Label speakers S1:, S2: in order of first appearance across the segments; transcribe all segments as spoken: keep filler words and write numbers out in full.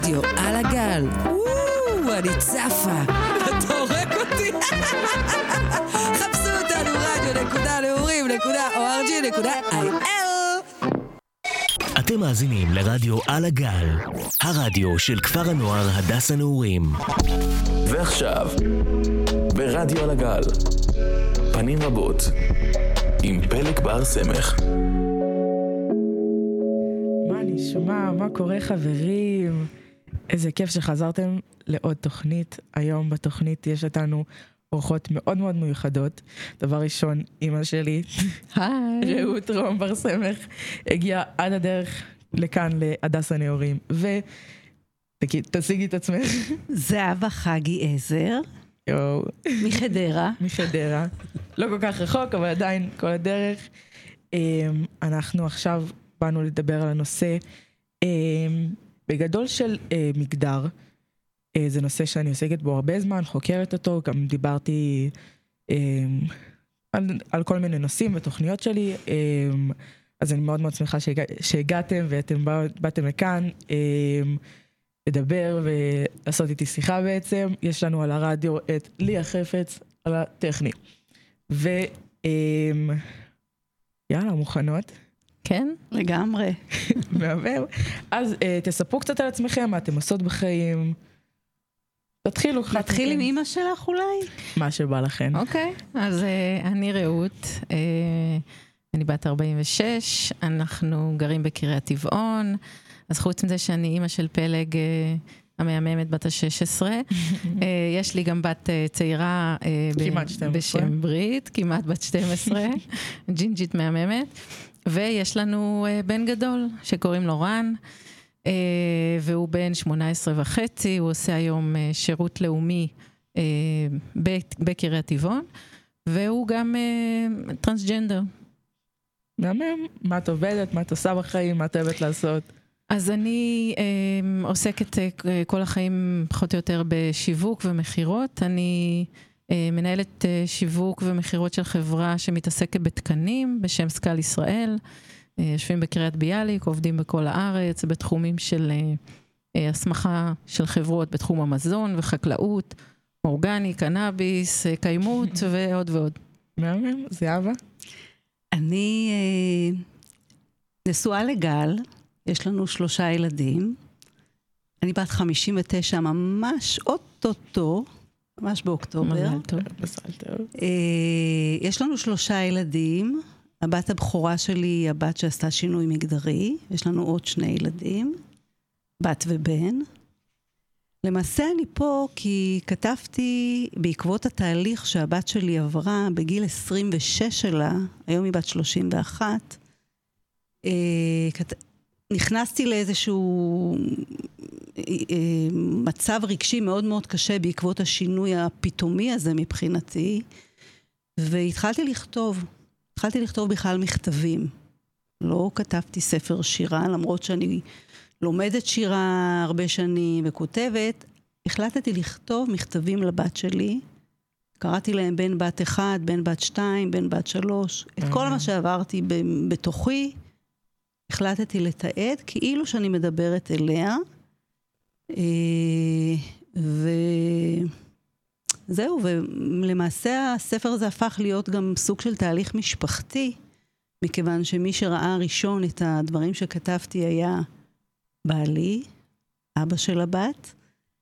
S1: רדיו על הגל. וואו, אני צפה. אתה הורג אותי. חפשו אותנו רדיו נקודה נעורים נקודה או אר ג'י נקודה איי אל.
S2: אתם מאזינים לרדיו על הגל, הרדיו של כפר הנוער הדס הנעורים.
S3: ועכשיו, ברדיו על הגל, פנים רבות, עם פלג בר סמך.
S4: מה נשמע? מה קורה חברים? איזה כיף שחזרתם לעוד תוכנית. היום בתוכנית יש אותנו אורחות מאוד מאוד מיוחדות. דבר ראשון, אמא שלי, היי, רעות רום בר סמך, הגיעה עד הדרך לכאן להדס הנעורים. ותשיגי את עצמך.
S5: זהבה חגי עזר.
S4: יואו.
S5: מחדרה.
S4: מחדרה. לא כל כך רחוק, אבל עדיין כל הדרך. אנחנו עכשיו באנו לדבר על הנושא בגדול של מגדר. זה נושא שאני עוסקת בו הרבה זמן, חוקרת אותו, גם דיברתי על, על כל מיני נושאים ותוכניות שלי, אז אני מאוד מאוד שמחה שהגע, שהגעתם ואתם בא, באתם לכאן לדבר ולעשות איתי שיחה בעצם. יש לנו על הרדיו את ליה חפץ על הטכני. ויאללה, מוכנות?
S5: כן, לגמרי.
S4: מעבר. אז תספרו קצת על עצמכם, מה אתם עושות בחיים. תתחילו.
S5: נתחיל עם אמא שלך אולי?
S4: מה שבא לכם.
S6: אוקיי, אז אני רעות, אני בת ארבעים ושש, אנחנו גרים בקריית טבעון, אז חוץ מזה שאני אמא של פלג המהממת בת ה-שש עשרה, יש לי גם בת צעירה בשם ברית, כמעט בת שתים עשרה, ג'ינג'ית מהממת, ויש לנו בן גדול שקוראים לו רן, והוא בן שמונה עשרה וחצי, הוא עושה היום שירות לאומי בקריית טבעון, והוא גם טרנסג'נדר.
S4: מהמם, מה את עובדת, מה את עושה בחיים, מה את אוהבת לעשות?
S6: אז אני עוסקת כל החיים פחות או יותר בשיווק ומחירות. אני מנהלת שיווק ומחירות של חברה שמתעסקת בתקנים בשם סקל ישראל. יושבים בקריית ביאליק, עובדים בכל הארץ, בתחומים של הסמכה של חברות, בתחום המזון וחקלאות, אורגני, קנאביס, קיימות ועוד ועוד.
S4: מהמם, זהבה?
S5: אני נשואה לגל, יש לנו שלושה ילדים. אני בת חמישים ותשע, ממש אוטוטו, ממש באוקטובר.
S4: מזל טוב, מזל טוב.
S5: יש לנו שלושה ילדים. הבת הבכורה שלי היא הבת שעשתה שינוי מגדרי. יש לנו עוד שני ילדים, בת ובן. למעשה אני פה כי כתבתי בעקבות התהליך שהבת שלי עברה בגיל עשרים ושש שלה, היום היא בת שלושים ואחת, נכנסתי לאיזשהו מצב רגשי מאוד מאוד קשה בעקבות השינוי הפתאומי הזה מבחינתי, והתחלתי לכתוב. התחלתי לכתוב בכלל מכתבים. לא כתבתי ספר שירה, למרות שאני לומדת שירה הרבה שנים וכותבת. החלטתי לכתוב מכתבים לבת שלי. קראתי להם בן בת אחד, בן בת שתיים, בן בת שלוש. את כל מה שעברתי בתוכי, החלטתי לתעד, כאילו שאני מדברת אליה. ו... זהו, ולמעשה הספר הזה הפך להיות גם סוג של תהליך משפחתי, מכיוון שמי שראה ראשון את הדברים שכתבתי היה בעלי, אבא של הבת,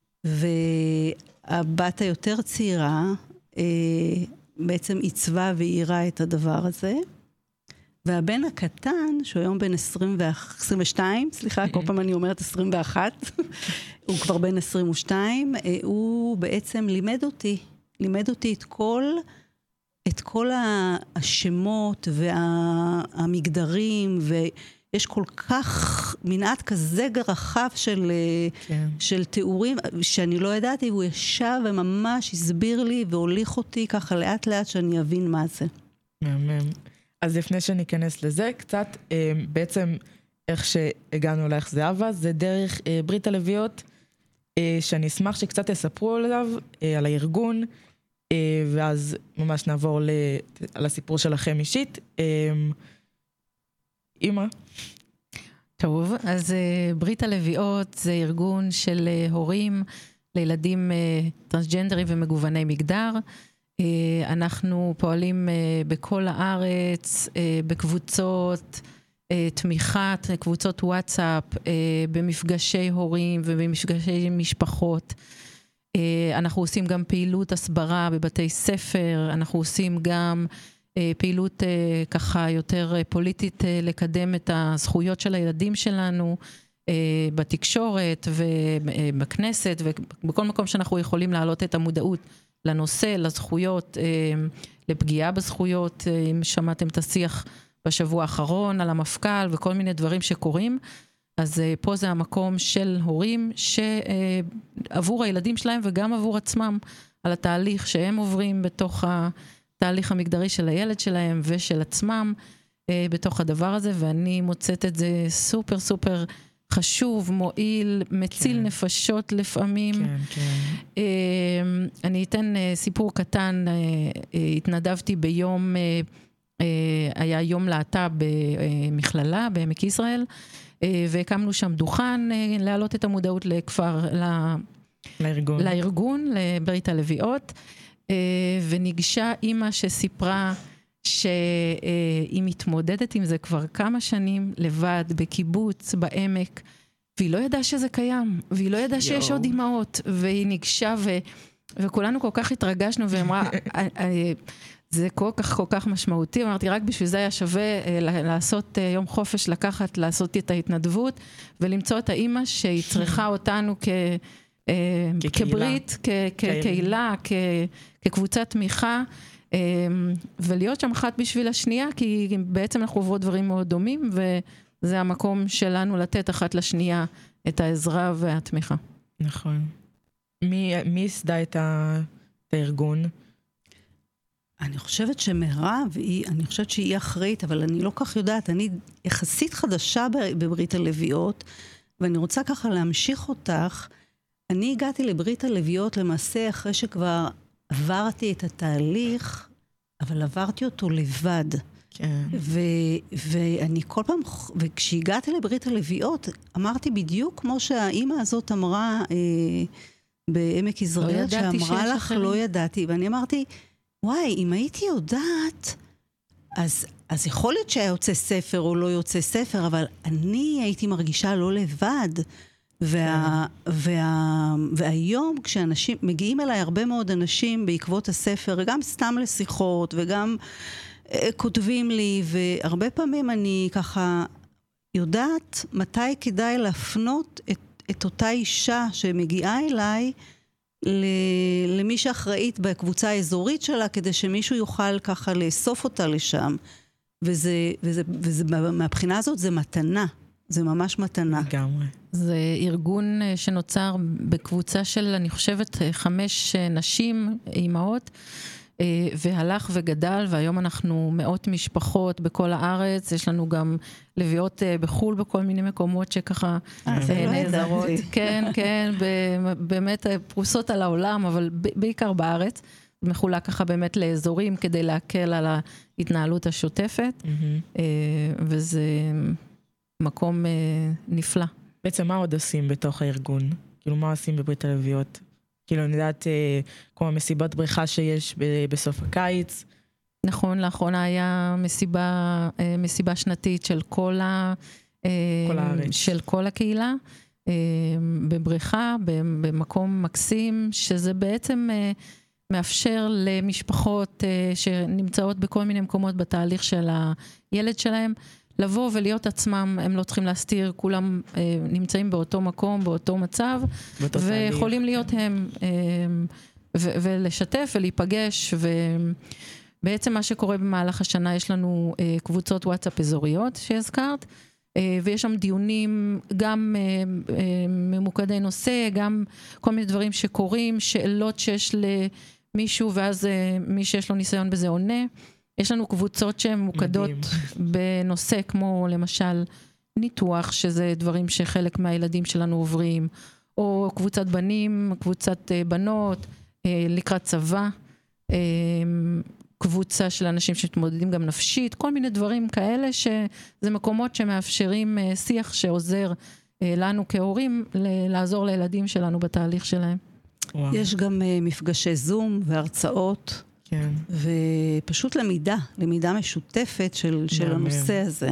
S5: והבת היותר צעירה אה, בעצם עיצבה ועירה את הדבר הזה, והבן הקטן, שהוא היום בן עשרים ושתיים, סליחה, כל פעם אני אומרת עשרים ואחת, הוא כבר בן עשרים ושתיים, הוא בעצם לימד אותי, לימד אותי את כל, את כל השמות והמגדרים, ויש כל כך מנעד כזה רחב של, כן. של תיאורים, שאני לא ידעתי, הוא ישב וממש הסביר לי והוליך אותי ככה לאט לאט שאני אבין מה זה.
S4: מהמם. אז לפני שניכנס לזה, קצת אה, בעצם איך שהגענו לאיך זהבה, זה דרך אה, ברית הלוויות, אה, שאני אשמח שקצת תספרו עליו, אה, על הארגון, אה, ואז ממש נעבור ל, על הסיפור שלכם אישית. אה, אמא?
S6: טוב, אז ברית הלביאות זה ארגון של הורים לילדים טרנסג'נדרים ומגווני מגדר. אנחנו פועלים בכל הארץ, בקבוצות תמיכה, קבוצות וואטסאפ, במפגשי הורים ובמפגשי משפחות. אנחנו עושים גם פעילות הסברה בבתי ספר, אנחנו עושים גם פעילות ככה יותר פוליטית לקדם את הזכויות של הילדים שלנו בתקשורת ובכנסת ובכל מקום שאנחנו יכולים להעלות את המודעות לנושא, לזכויות, לפגיעה בזכויות. אם שמעתם את השיח בשבוע האחרון על המפכ"ל וכל מיני דברים שקורים, אז פה זה המקום של הורים שעבור הילדים שלהם וגם עבור עצמם, על התהליך שהם עוברים בתוך התהליך המגדרי של הילד שלהם ושל עצמם בתוך הדבר הזה, ואני מוצאת את זה סופר סופר חשוב, מועיל, מציל כן. נפשות לפעמים. כן, כן. אני אתן סיפור קטן, התנדבתי ביום, היה יום להט"ב במכללה בעמק יזרעאל, והקמנו שם דוכן להעלות את המודעות לכפר,
S4: לארגון,
S6: לארגון, לברית הלביאות, וניגשה אימא שסיפרה שהיא מתמודדת עם זה כבר כמה שנים לבד, בקיבוץ, בעמק, והיא לא ידעה שזה קיים, והיא לא ידעה שיש עוד אימהות, והיא ניגשה ו... וכולנו כל כך התרגשנו, ואמרה, זה כל כך כל כך משמעותי, אמרתי, רק בשביל זה היה שווה לעשות יום חופש, לקחת, לעשות את ההתנדבות, ולמצוא את האימא שהיא צריכה אותנו כ... כברית, כקהילה, כקבוצת תמיכה, ולהיות שם אחת בשביל השנייה, כי בעצם אנחנו עוברות דברים מאוד דומים, וזה המקום שלנו לתת אחת לשנייה את העזרה והתמיכה.
S4: נכון. מי, מי יסדה את הארגון?
S5: אני חושבת שמרב, אני חושבת שהיא אחראית, אבל אני לא כך יודעת, אני יחסית חדשה בברית הלביאות, ואני רוצה ככה להמשיך אותך. אני הגעתי לברית הלביאות למעשה אחרי שכבר עברתי את התהליך, אבל עברתי אותו לבד. כן. ו- ואני כל פעם, וכשהגעתי לברית הלביאות, אמרתי בדיוק כמו שהאימא הזאת אמרה אה, בעמק יזרעאל,
S6: לא
S5: שאמרה לך, אחרים. לא ידעתי, ואני אמרתי, וואי, אם הייתי יודעת, אז, אז יכול להיות שהיה יוצא ספר או לא יוצא ספר, אבל אני הייתי מרגישה לא לבד, וה, וה, והיום כשאנשים, מגיעים אליי הרבה מאוד אנשים בעקבות הספר, גם סתם לשיחות וגם אה, כותבים לי, והרבה פעמים אני ככה יודעת מתי כדאי להפנות את, את אותה אישה שמגיעה אליי למי שאחראית בקבוצה האזורית שלה, כדי שמישהו יוכל ככה לאסוף אותה לשם. וזה, וזה, וזה, מהבחינה הזאת זה מתנה. זה ממש מתנה.
S4: לגמרי.
S6: זה ארגון שנוצר בקבוצה של, אני חושבת, חמש נשים, אימהות, והלך וגדל, והיום אנחנו מאות משפחות בכל הארץ, יש לנו גם לביאות בחול בכל מיני מקומות שככה נעזרות. כן, כן, באמת פרוסות על העולם, אבל בעיקר בארץ, מחולק ככה באמת לאזורים כדי להקל על ההתנהלות השוטפת, וזה מקום נפלא.
S4: בעצם מה עוד עושים בתוך הארגון? כאילו מה עושים בברית הלביאות? כאילו אני יודעת, כמו המסיבות בריכה שיש בסוף הקיץ.
S6: נכון, לאחרונה היה מסיבה, מסיבה שנתית של כל, ה,
S4: כל הארץ.
S6: של כל הקהילה, בבריכה, במקום מקסים, שזה בעצם מאפשר למשפחות שנמצאות בכל מיני מקומות בתהליך של הילד שלהם, לבוא ולהיות עצמם, הם לא צריכים להסתיר, כולם אה, נמצאים באותו מקום, באותו מצב, ויכולים להיות הם, אה, ו- ולשתף ולהיפגש, ובעצם מה שקורה במהלך השנה, יש לנו אה, קבוצות וואטסאפ אזוריות שהזכרת, אה, ויש שם דיונים גם אה, אה, ממוקדי נושא, גם כל מיני דברים שקורים, שאלות שיש למישהו, ואז אה, מי שיש לו ניסיון בזה עונה, יש לנו קבוצות שהן מוקדות בנושא כמו למשל ניתוח, שזה דברים שחלק מהילדים שלנו עוברים, או קבוצת בנים, קבוצת בנות, לקראת צבא, קבוצה של אנשים שמתמודדים גם נפשית, כל מיני דברים כאלה שזה מקומות שמאפשרים שיח שעוזר לנו כהורים לעזור לילדים שלנו בתהליך שלהם.
S5: וואו. יש גם מפגשי זום והרצאות,
S4: כן.
S5: ופשוט למידה, למידה משותפת של, של הנושא הזה.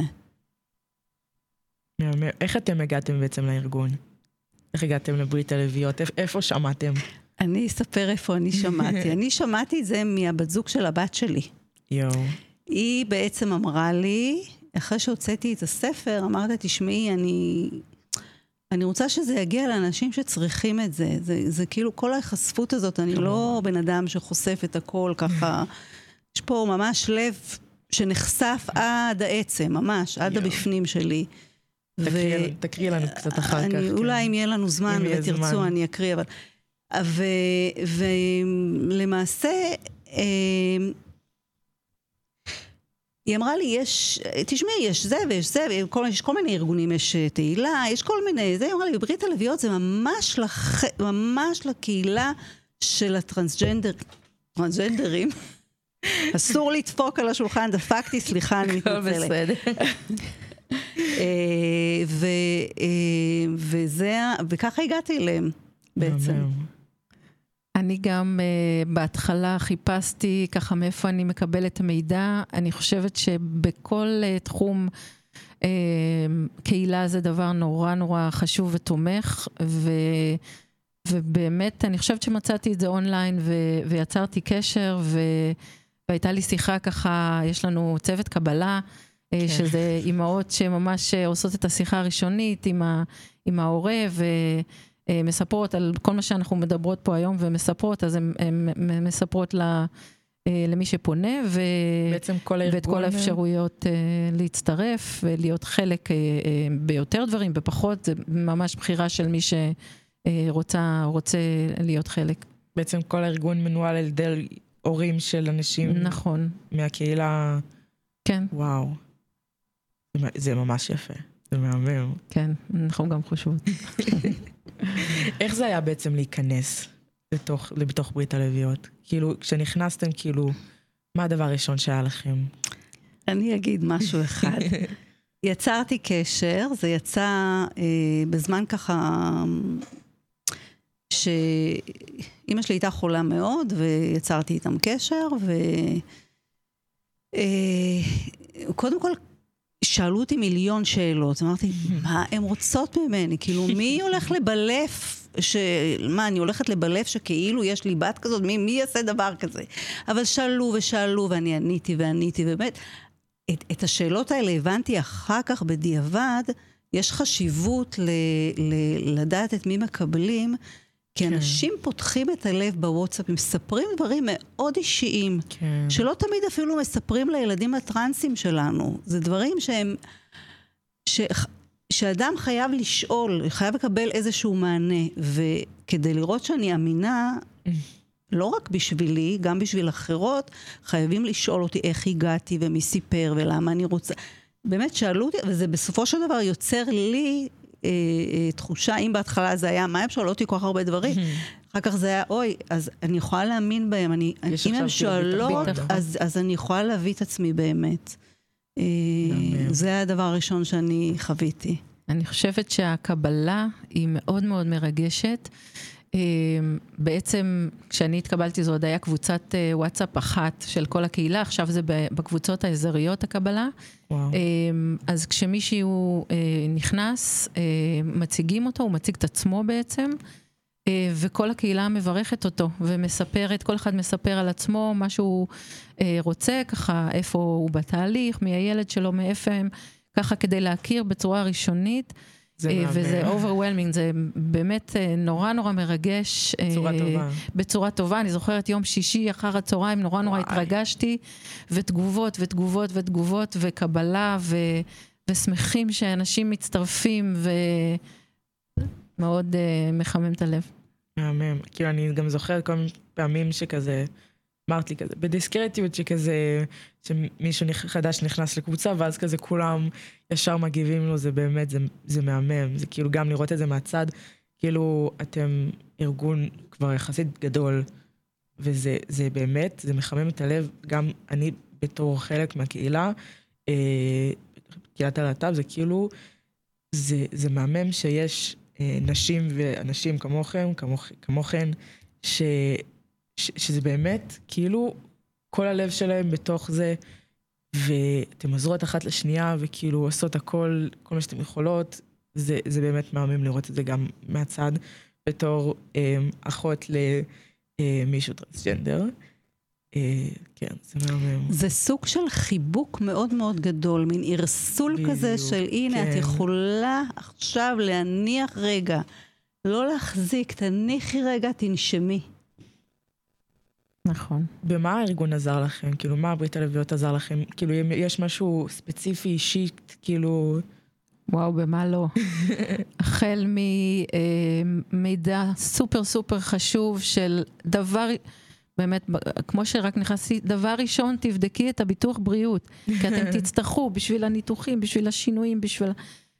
S4: מאמר. איך אתם הגעתם בעצם לארגון? איך הגעתם לברית הלביאות? איפה שמעתם?
S5: אני אספר איפה אני שמעתי. אני שמעתי את זה מהבת זוג של הבת שלי.
S4: יו.
S5: היא בעצם אמרה לי, אחרי שהוצאתי את הספר, אמרת, תשמעי, אני, אני רוצה שזה יגיע לאנשים שצריכים את זה. זה, זה כאילו כל ההיחשפות הזאת, אני לא בן אדם שחושף את הכל ככה. יש פה ממש לב שנחשף עד העצם, ממש, עד הבפנים שלי.
S4: תקריא לנו קצת אחר כך.
S5: אולי אם יהיה לנו זמן ותרצו אני אקריא, אבל... ולמעשה, היא אמרה לי, יש, תשמעי, יש זה ויש זה, יש כל מיני ארגונים, יש תהילה, יש כל מיני, זה, היא אמרה לי, בברית הלביאות זה ממש, לח, ממש לקהילה של הטרנסג'נדר, טרנסג'נדרים. אסור לדפוק על השולחן, דפקתי, סליחה, אני מתנצלת. בסדר. וזה, וככה הגעתי אליהם בעצם.
S6: אני גם uh, בהתחלה חיפשתי ככה מאיפה אני מקבלת את המידע. אני חושבת שבכל uh, תחום uh, קהילה זה דבר נורא נורא חשוב ותומך, ו, ובאמת אני חושבת שמצאתי את זה אונליין ו, ויצרתי קשר, ו, והייתה לי שיחה ככה, יש לנו צוות קבלה, כן. שזה אימהות שממש עושות את השיחה הראשונית עם, ה, עם ההורה, ו... מספרות על כל מה שאנחנו מדברות פה היום ומספרות, אז הן מספרות למי שפונה,
S4: בעצם כל הארגון...
S6: ואת כל האפשרויות להצטרף ולהיות חלק ביותר דברים, בפחות, זה ממש בחירה של מי שרוצה רוצה להיות חלק. בעצם
S4: כל הארגון מנוהל על ידי הורים של אנשים...
S6: נכון.
S4: מהקהילה...
S6: כן.
S4: וואו. זה ממש יפה. זה מהמם.
S6: כן, אנחנו גם חושבות.
S4: איך זה היה בעצם להיכנס לתוך, לתוך ברית הלביאות? כאילו, כשנכנסתם, כאילו, מה הדבר הראשון שהיה לכם?
S5: אני אגיד משהו אחד. יצרתי קשר, זה יצא אה, בזמן ככה, שאמא שלי הייתה חולה מאוד, ויצרתי איתם קשר, ו... אה, קודם כל, שאלו אותי מיליון שאלות, אמרתי, מה הן רוצות ממני? כאילו, מי הולך לבלף, ש... מה, אני הולכת לבלף שכאילו יש לי בת כזאת, מי, מי יעשה דבר כזה? אבל שאלו ושאלו, ואני עניתי ועניתי, באמת, את, את השאלות האלה הבנתי אחר כך בדיעבד, יש חשיבות ל, ל, לדעת את מי מקבלים, כי כן. אנשים פותחים את הלב בוואטסאפ, מספרים דברים מאוד אישיים, כן. שלא תמיד אפילו מספרים לילדים הטרנסים שלנו. זה דברים שהם, ש, שאדם חייב לשאול, חייב לקבל איזשהו מענה, וכדי לראות שאני אמינה, לא רק בשבילי, גם בשביל אחרות, חייבים לשאול אותי איך הגעתי ומי סיפר ולמה אני רוצה. באמת שאלו אותי, וזה בסופו של דבר יוצר לי אה, אה, תחושה, אם בהתחלה זה היה, מה הם שואלות אותי כל כך הרבה דברים? אחר כך זה היה, אוי, אז אני יכולה להאמין בהם, אני, אם הם שואלות, אז, אז אני יכולה להביא את עצמי באמת. אה, זה הדבר הראשון שאני חוויתי.
S6: אני חושבת שהקבלה היא מאוד מאוד מרגשת. בעצם כשאני התקבלתי זו עוד היה קבוצת וואטסאפ אחת של כל הקהילה, עכשיו זה בקבוצות האזוריות הקבלה. וואו. אז כשמישהו נכנס, מציגים אותו, הוא מציג את עצמו בעצם, וכל הקהילה מברכת אותו ומספרת, כל אחד מספר על עצמו מה שהוא רוצה, ככה איפה הוא בתהליך, מי הילד שלו, מאיפה הם, ככה כדי להכיר בצורה ראשונית. וזה overwhelming, זה באמת נורא נורא מרגש.
S4: בצורה טובה.
S6: בצורה טובה, אני זוכרת יום שישי אחר הצהריים, נורא נורא התרגשתי, ותגובות ותגובות ותגובות, וקבלה, ושמחים שאנשים מצטרפים, ומאוד מחמם את הלב. מהמם,
S4: כאילו אני גם זוכרת כל מיני פעמים שכזה, אמרת לי כזה, בדיסקרטיות שכזה, שמישהו חדש נכנס לקבוצה, ואז כזה כולם ישר מגיבים לו, זה באמת, זה, זה מהמם, זה כאילו גם לראות את זה מהצד, כאילו אתם ארגון כבר יחסית גדול, וזה זה באמת, זה מחמם את הלב, גם אני בתור חלק מהקהילה, אה, קהילת הלהט"ב, זה כאילו, זה, זה מהמם שיש אה, נשים ואנשים כמוכם, כמוכ, כמוכן, ש, ש, שזה באמת, כאילו, כל הלב שלהם בתוך זה, ואתם עוזרות אחת לשנייה, וכאילו עושות הכל, כל מה שאתם יכולות, זה, זה באמת מהמם לראות את זה גם מהצד, בתור אה, אחות למישהו טרנסג'נדר. אה, כן, זה מהמם.
S5: זה סוג של חיבוק מאוד מאוד גדול, מין ערסול בדיוק, כזה של הנה, כן. את יכולה עכשיו להניח רגע, לא להחזיק, תניחי רגע, תנשמי.
S6: נכון.
S4: במה הארגון עזר לכם? כאילו, מה ברית הלביאות עזר לכם? כאילו, יש משהו ספציפי, אישית, כאילו...
S6: וואו, במה לא? החל ממידע סופר סופר חשוב של דבר, באמת, כמו שרק נכנסי, דבר ראשון, תבדקי את הביטוח בריאות, כי אתם תצטרכו בשביל הניתוחים, בשביל השינויים, בשביל...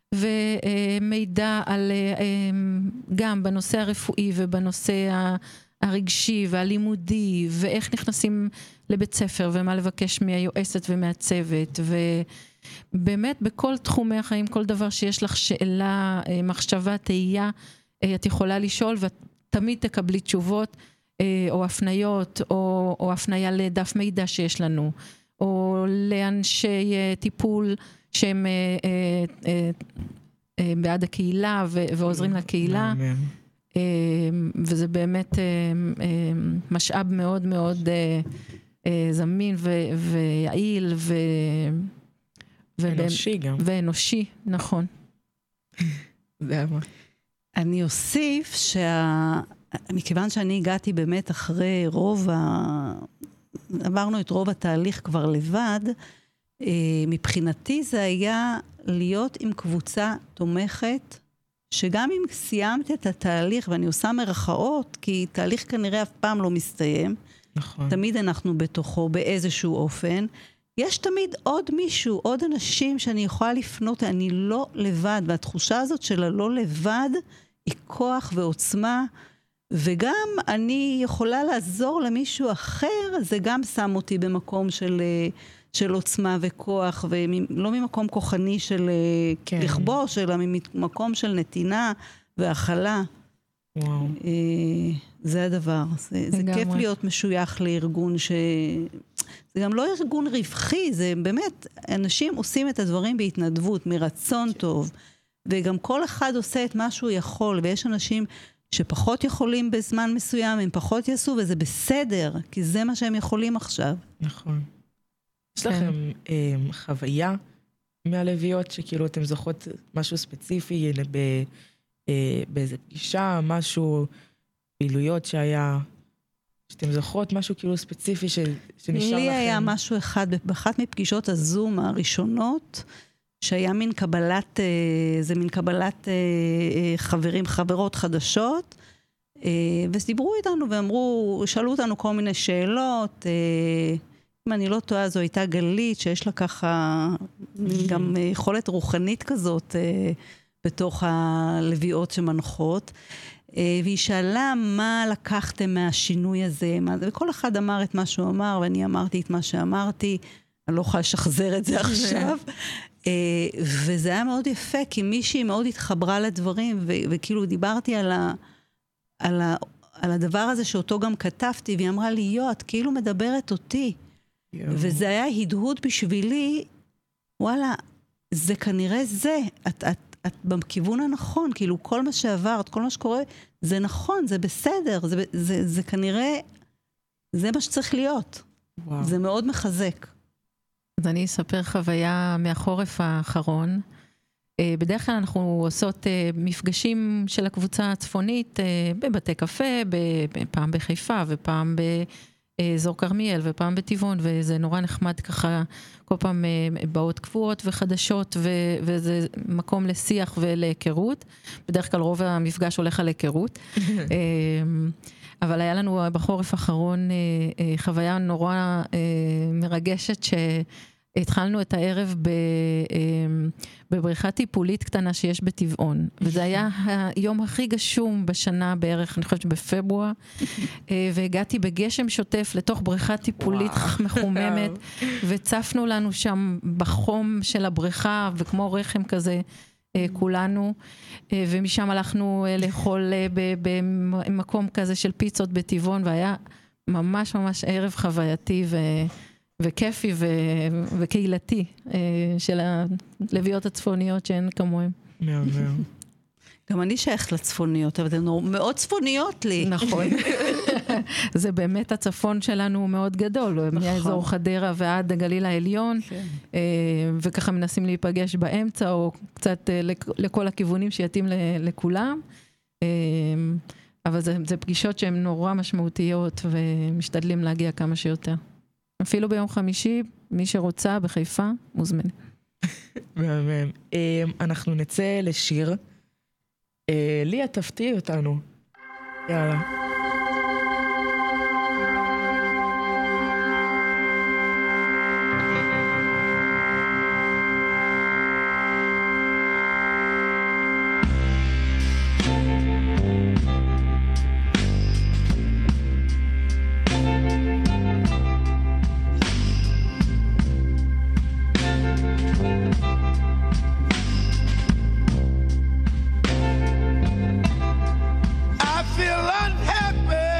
S6: ומידע על, גם בנושא הרפואי ובנושא הרגשי והלימודי, ואיך נכנסים לבית ספר, ומה לבקש מהיועצת ומהצוות, ו... באמת בכל תחומי החיים, כל דבר שיש לך שאלה, מחשבה, תהייה, את יכולה לשאול ותמיד תקבלי תשובות או הפניות או, או הפניה לדף מידע שיש לנו, או לאנשי טיפול שהם בעד הקהילה ועוזרים לקהילה. וזה באמת משאב מאוד מאוד זמין ויעיל ו...
S4: ואנושי גם.
S6: ואנושי, נכון.
S4: זה מה.
S5: אני אוסיף שה... מכיוון שאני הגעתי באמת אחרי רוב ה... עברנו את רוב התהליך כבר לבד, מבחינתי זה היה להיות עם קבוצה תומכת, שגם אם סיימת את התהליך, ואני עושה מרכאות, כי תהליך כנראה אף פעם לא מסתיים,
S4: נכון.
S5: תמיד אנחנו בתוכו באיזשהו אופן, יש תמיד עוד מישהו, עוד אנשים שאני יכולה לפנות, אני לא לבד, והתחושה הזאת של הלא לבד היא כוח ועוצמה, וגם אני יכולה לעזור למישהו אחר, זה גם שם אותי במקום של, של עוצמה וכוח, ולא ממקום כוחני של כן. לכבוש, אלא ממקום של נתינה והכלה.
S4: וואו.
S5: זה הדבר. זה, זה כיף להיות משוייך לארגון ש... זה גם לא ארגון רווחי, זה באמת, אנשים עושים את הדברים בהתנדבות, מרצון טוב, וגם כל אחד עושה את מה שהוא יכול, ויש אנשים שפחות יכולים בזמן מסוים, הם פחות יעשו, וזה בסדר, כי זה מה שהם יכולים עכשיו.
S4: נכון. יש לכם אה, חוויה מהלוויות, שכאילו אתם זוכות משהו ספציפי, ב, אה, באיזה פגישה, משהו, פעילויות שהיה... שאתם זוכרות משהו כאילו ספציפי ש... שנשאר לכם?
S5: לי היה משהו אחד, באחת מפגישות הזום הראשונות, שהיה מין קבלת, זה מין קבלת חברים, חברות חדשות, ודיברו איתנו ואמרו, שאלו אותנו כל מיני שאלות, אם אני לא טועה, זו הייתה גלית, שיש לה ככה גם יכולת רוחנית כזאת, בתוך הלוויות שמנחות, והיא שאלה מה לקחתם מהשינוי הזה, מה... וכל אחד אמר את מה שהוא אמר, ואני אמרתי את מה שאמרתי, אני לא יכולה לשחזר את זה עכשיו, וזה היה מאוד יפה, כי מישהי מאוד התחברה לדברים, ו... וכאילו דיברתי על, ה... על, ה... על הדבר הזה שאותו גם כתבתי, והיא אמרה לי, יו, את כאילו מדברת אותי, יו. וזה היה הדהוד בשבילי, וואלה, זה כנראה זה, את... את את בכיוון הנכון, כאילו כל מה שעברת, כל מה שקורה, זה נכון, זה בסדר, זה, זה, זה כנראה, זה מה שצריך להיות. וואו. זה מאוד מחזק.
S6: אז אני אספר חוויה מהחורף האחרון. בדרך כלל אנחנו עושות מפגשים של הקבוצה הצפונית, בבתי קפה, פעם בחיפה ופעם באזור קרמיאל ופעם בטבעון, וזה נורא נחמד ככה, כל פעם באות קבועות וחדשות, ו- וזה מקום לשיח ולהיכרות. בדרך כלל רוב המפגש הולך על היכרות. אבל היה לנו בחורף האחרון חוויה נורא מרגשת, התחלנו את הערב ב, בבריכה טיפולית קטנה שיש בטבעון, וזה היה היום הכי גשום בשנה בערך, אני חושבת שבפברואר, והגעתי בגשם שוטף לתוך בריכה טיפולית מחוממת, וצפנו לנו שם בחום של הבריכה, וכמו רחם כזה, כולנו, ומשם הלכנו לאכול במקום כזה של פיצות בטבעון, והיה ממש ממש ערב חווייתי ו... וכיפי ו... וקהילתי של הלוויות הצפוניות שהן כמוהם.
S4: מהמם.
S5: גם אני שייכת לצפוניות, אבל זה מאוד צפוניות לי.
S6: נכון. זה באמת הצפון שלנו מאוד גדול, מאזור חדרה ועד הגליל העליון, וככה מנסים להיפגש באמצע, או קצת לכל הכיוונים שיתאים לכולם. אבל זה, זה פגישות שהן נורא משמעותיות, ומשתדלים להגיע כמה שיותר. אפילו ביום חמישי, מי שרוצה בחיפה, מוזמן.
S4: מהמם. אנחנו נצא לשיר. ליה, תפתיעי אותנו. יאללה.
S7: I feel unhappy.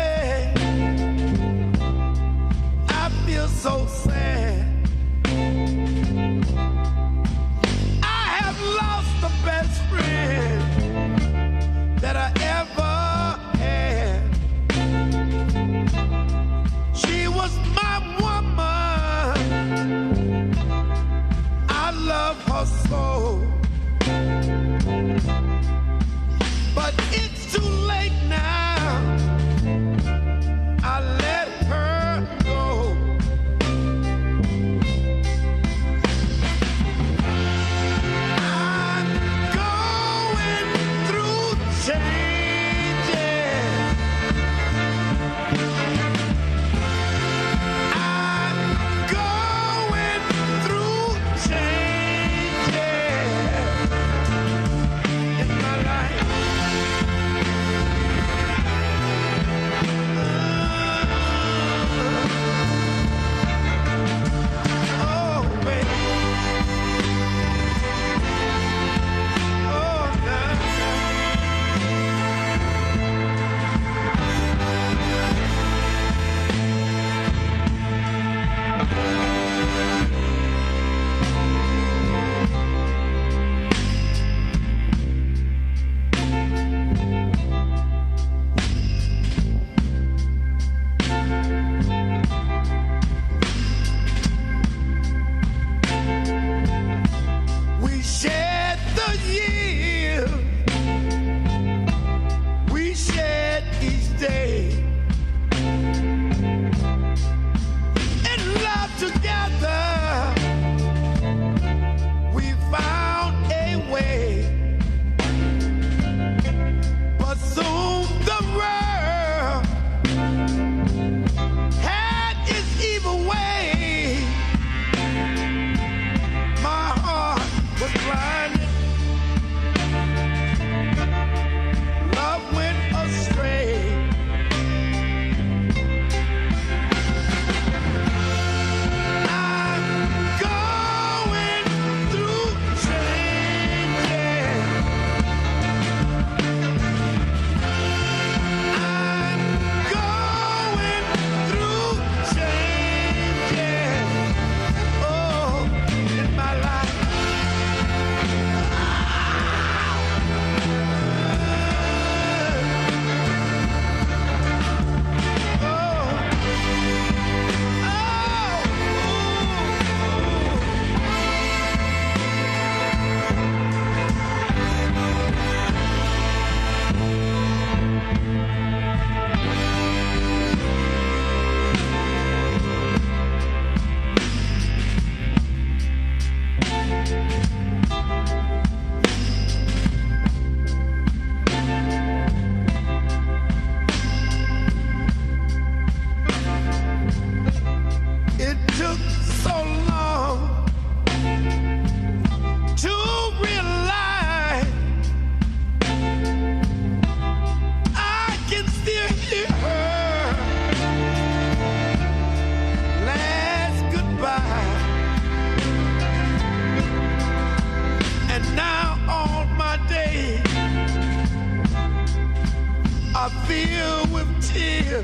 S7: filled with tears.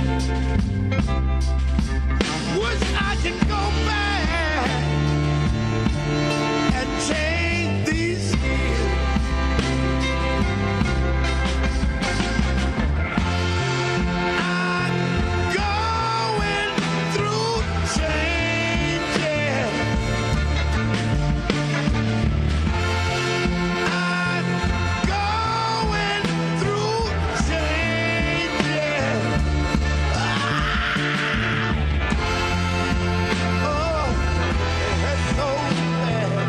S7: Wish I could go back and change these years. I'm going through changes. I'm going through changes. Oh, it's so bad.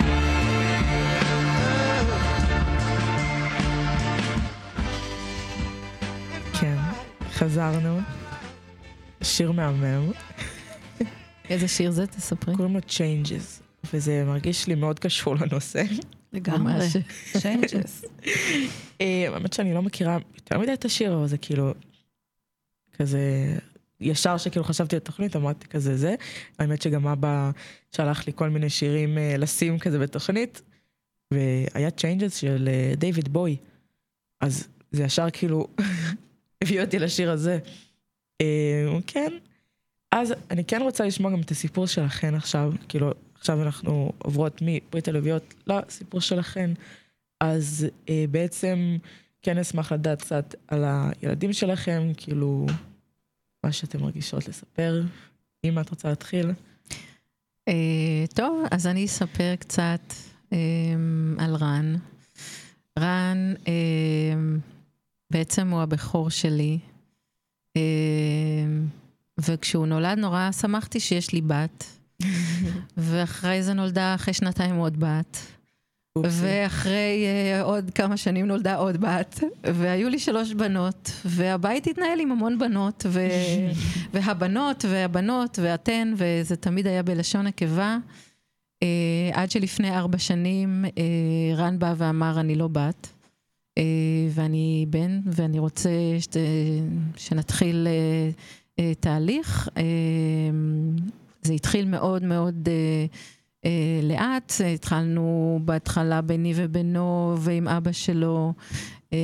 S4: כן, חזרנו. שיר מהמם.
S6: איזה שיר זה? תספרי.
S4: קוראים לו Changes, וזה מרגיש לי מאוד קשור לנושא.
S5: לגמרי.
S6: ממש.
S5: צ'יינג'ס.
S4: אה, האמת שאני לא מכירה יותר מדי את השיר, אבל זה כאילו, כזה, ישר שכאילו חשבתי על תוכנית, אמרתי כזה זה. האמת שגם אבא שלח לי כל מיני שירים אה, לשים כזה בתוכנית, והיה Changes של אה, דיוויד בוי. אז זה ישר כאילו הביא אותי לשיר הזה. אה, כן. אז אני כן רוצה לשמוע גם את הסיפור שלכן עכשיו, כאילו עכשיו אנחנו עוברות מברית הלוויות לסיפור שלכן, אז אה, בעצם כן אשמח לדעת קצת על הילדים שלכם, כאילו מה שאתם מרגישות לספר. אמא, את רוצה להתחיל?
S6: אה, טוב, אז אני אספר קצת אה, על רן. רן אה, בעצם הוא הבכור שלי, אה, וכשהוא נולד נורא שמחתי שיש לי בת, ואחרי זה נולדה אחרי שנתיים עוד בת, ואחרי uh, עוד כמה שנים נולדה עוד בת, והיו לי שלוש בנות, והבית התנהל עם המון בנות, ו... והבנות והבנות ואתן, וזה תמיד היה בלשון נקבה, uh, עד שלפני ארבע שנים uh, רן בא ואמר אני לא בת, uh, ואני בן, ואני רוצה שת... שנתחיל uh, uh, תהליך. uh, זה התחיל מאוד מאוד uh, uh, לאט, התחלנו בהתחלה ביני ובינו ועם אבא שלו, uh,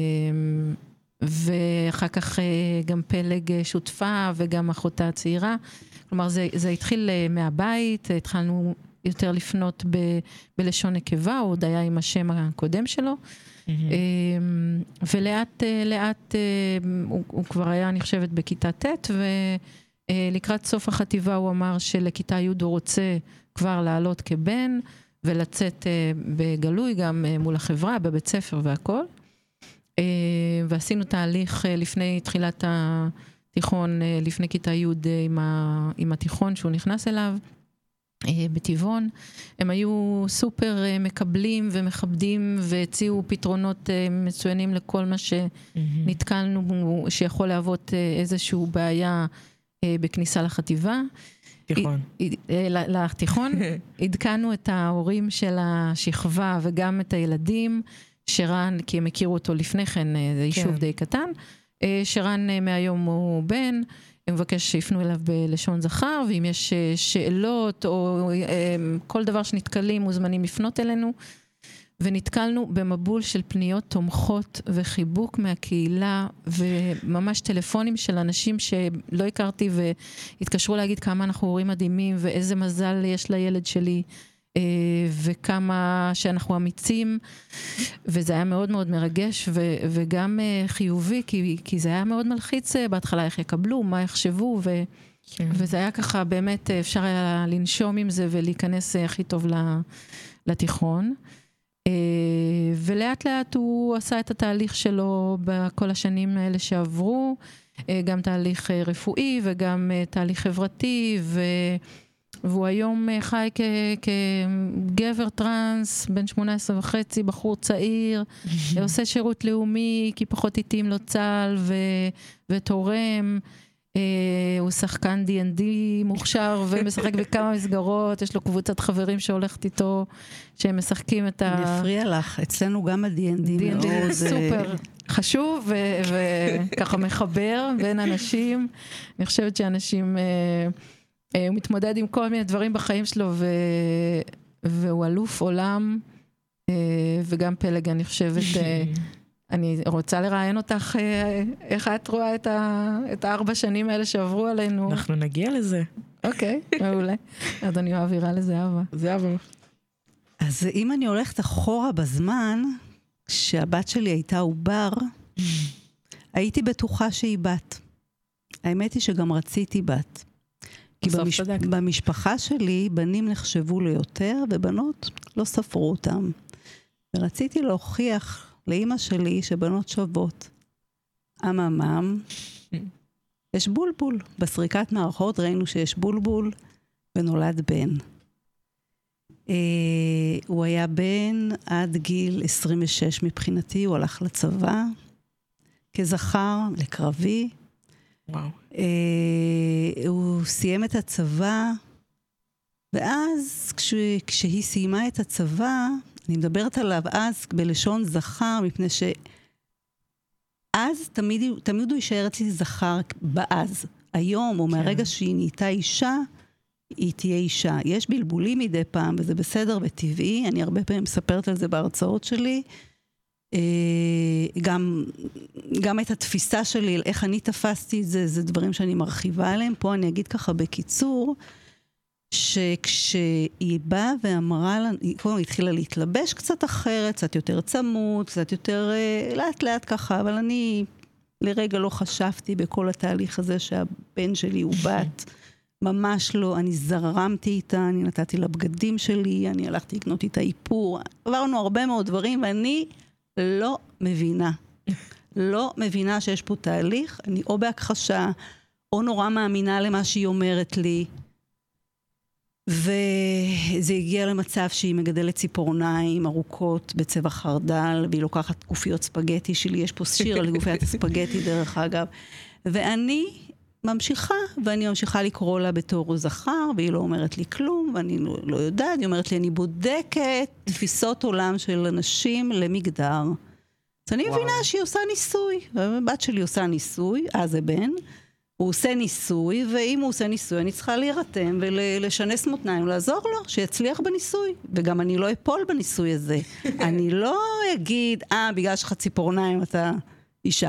S6: ואחר כך uh, גם פלג שותפה וגם אחותה הצעירה, כלומר זה, זה התחיל uh, מהבית, התחלנו יותר לפנות ב, בלשון נקבה, הוא עוד היה עם השם הקודם שלו, mm-hmm. uh, ולאט uh, לאט uh, הוא, הוא כבר היה אני חושבת בכיתה ט' ו... לקראת סוף החטיבה הוא אמר שלכיתה י' הוא רוצה כבר לעלות כבן ולצאת בגלוי גם מול החברה, בבית ספר והכל. ועשינו תהליך לפני תחילת התיכון, לפני כיתה י' עם, ה, עם התיכון שהוא נכנס אליו, בטבעון. הם היו סופר מקבלים ומכבדים והציעו פתרונות מצוינים לכל מה שנתקלנו, שיכול להוות איזשהו בעיה בכניסה לחטיבה.
S4: תיכון.
S6: לתיכון. עדכנו את ההורים של השכבה וגם את הילדים, שרן, כי הם הכירו אותו לפני כן, זה יישוב די קטן, שרן מהיום הוא בן, הם מבקש שיפנו אליו בלשון זכר, ואם יש שאלות או כל דבר שנתקלים, מוזמנים לפנות אלינו, ונתקלנו במבול של פניות תומכות וחיבוק מהקהילה, וממש טלפונים של אנשים שלא הכרתי, והתקשרו להגיד כמה אנחנו הורים מדהימים, ואיזה מזל יש לילד שלי, וכמה שאנחנו אמיצים, וזה היה מאוד מאוד מרגש, ו- וגם חיובי, כי, כי זה היה מאוד מלחיץ בהתחלה, איך יקבלו, מה יחשבו, ו- כן. וזה היה ככה, באמת אפשר היה לנשום עם זה, ולהיכנס הכי טוב לתיכון. ולאט לאט הוא עשה את התהליך שלו בכל השנים האלה שעברו, גם תהליך רפואי וגם תהליך חברתי, והוא היום חי כגבר טרנס, בן שמונה עשרה וחצי, בחור צעיר, עושה שירות לאומי, כי פחות התאים לו צה"ל ותורם, הוא שחקן די אנד די מוכשר ומשחק בכמה מסגרות, יש לו קבוצת חברים שהולכת איתו, שהם משחקים את ה...
S5: אני אפריע לך, אצלנו גם ה-די אנד די מאוד
S6: סופר חשוב, וככה מחבר בין אנשים. אני חושבת שאנשים, הוא מתמודד עם כל מיני דברים בחיים שלו, והוא אלוף עולם, וגם פלג, אני חושבת, אני רוצה לראיין אותך, איך את רואה את, ה, את הארבע שנים האלה שעברו עלינו.
S4: אנחנו נגיע לזה.
S6: אוקיי, מעולה. אז אני מעבירה לזהבה.
S4: זהבה.
S5: אז אם אני הולכת אחורה בזמן, כשהבת שלי הייתה עובר, הייתי בטוחה שהיא בת. האמת היא שגם רציתי בת. כי במש... במשפחה שלי בנים נחשבו ליותר, ובנות לא ספרו אותם. ורציתי להוכיח לאמא שלי שבנות שוות. אממם, יש בולבול. בסריקת מערכות ראינו שיש בולבול, ונולד בן. אה, הוא היה בן עד גיל עשרים ושש מבחינתי, הוא הלך לצבא, כזכר, לקרבי.
S4: וואו.
S5: אה, הוא סיים את הצבא, ואז כש, כשהיא סיימה את הצבא, אני מדברת עליו אז בלשון זכר, מפני שאז תמיד, תמיד הוא יישאר אצלי זכר באז. היום, או מהרגע שהיא נהייתה אישה, היא תהיה אישה. יש בלבולים מדי פעם, וזה בסדר וטבעי. אני הרבה פעמים מספרת על זה בהרצאות שלי. גם, גם את התפיסה שלי, איך אני תפסתי את זה, זה דברים שאני מרחיבה עליהם. פה אני אגיד ככה בקיצור, שכשהיא באה ואמרה לה, היא כבר התחילה להתלבש קצת אחרת, קצת יותר צמוד, קצת יותר לאט לאט ככה, אבל אני לרגע לא חשבתי בכל התהליך הזה שהבן שלי הוא בת, ממש לא, אני זרמתי איתה, אני נתתי לה בגדים שלי, אני הלכתי לקנות איתה איפור, עברנו הרבה מאוד דברים, ואני לא מבינה, לא מבינה שיש פה תהליך, אני או בהכחשה, או נורא מאמינה למה שהיא אומרת לי, וזה הגיע למצב שהיא מגדלת ציפורניים ארוכות בצבע חרדל, והיא לוקחת גופיות ספגטי שלי, יש פה שיר על גופיית הספגטי דרך אגב, ואני ממשיכה, ואני ממשיכה לקרוא לה בתור זכר, והיא לא אומרת לי כלום, ואני לא, לא יודעת, היא אומרת לי, אני בודקת תפיסות עולם של אנשים למגדר. אז אני מבינה שהיא עושה ניסוי, הבת שלי עושה ניסוי, אז זה בן, הוא עושה ניסוי, ואם הוא עושה ניסוי, אני צריכה להירתם ולשנס מותניים, לעזור לו, שיצליח בניסוי. וגם אני לא אפול בניסוי הזה. אני לא אגיד, אה, בגלל שלך ציפורניים אתה אישה.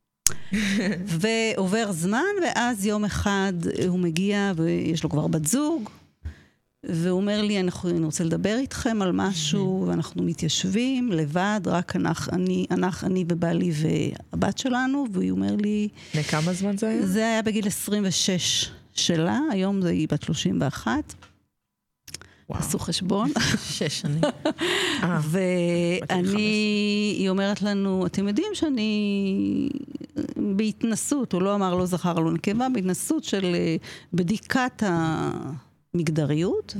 S5: ועובר זמן, ואז יום אחד הוא מגיע, ויש לו כבר בת זוג, והוא אומר לי, אנחנו, אני רוצה לדבר איתכם על משהו, ואנחנו מתיישבים לבד, רק אנחנו, אני, אנחנו, אני ובעלי והבת שלנו, והוא אומר לי...
S4: לכמה זמן זה היה?
S5: זה היה בגיל עשרים ושש שלה, היום זה היא בת שלושים ואחת. וואו. עשו חשבון.
S6: שש שנים.
S5: ואני, היא אומרת לנו, אתם יודעים שאני בהתנסות, הוא לא אמר לא זכר לא נקבה, בהתנסות של בדיקת המגדריות,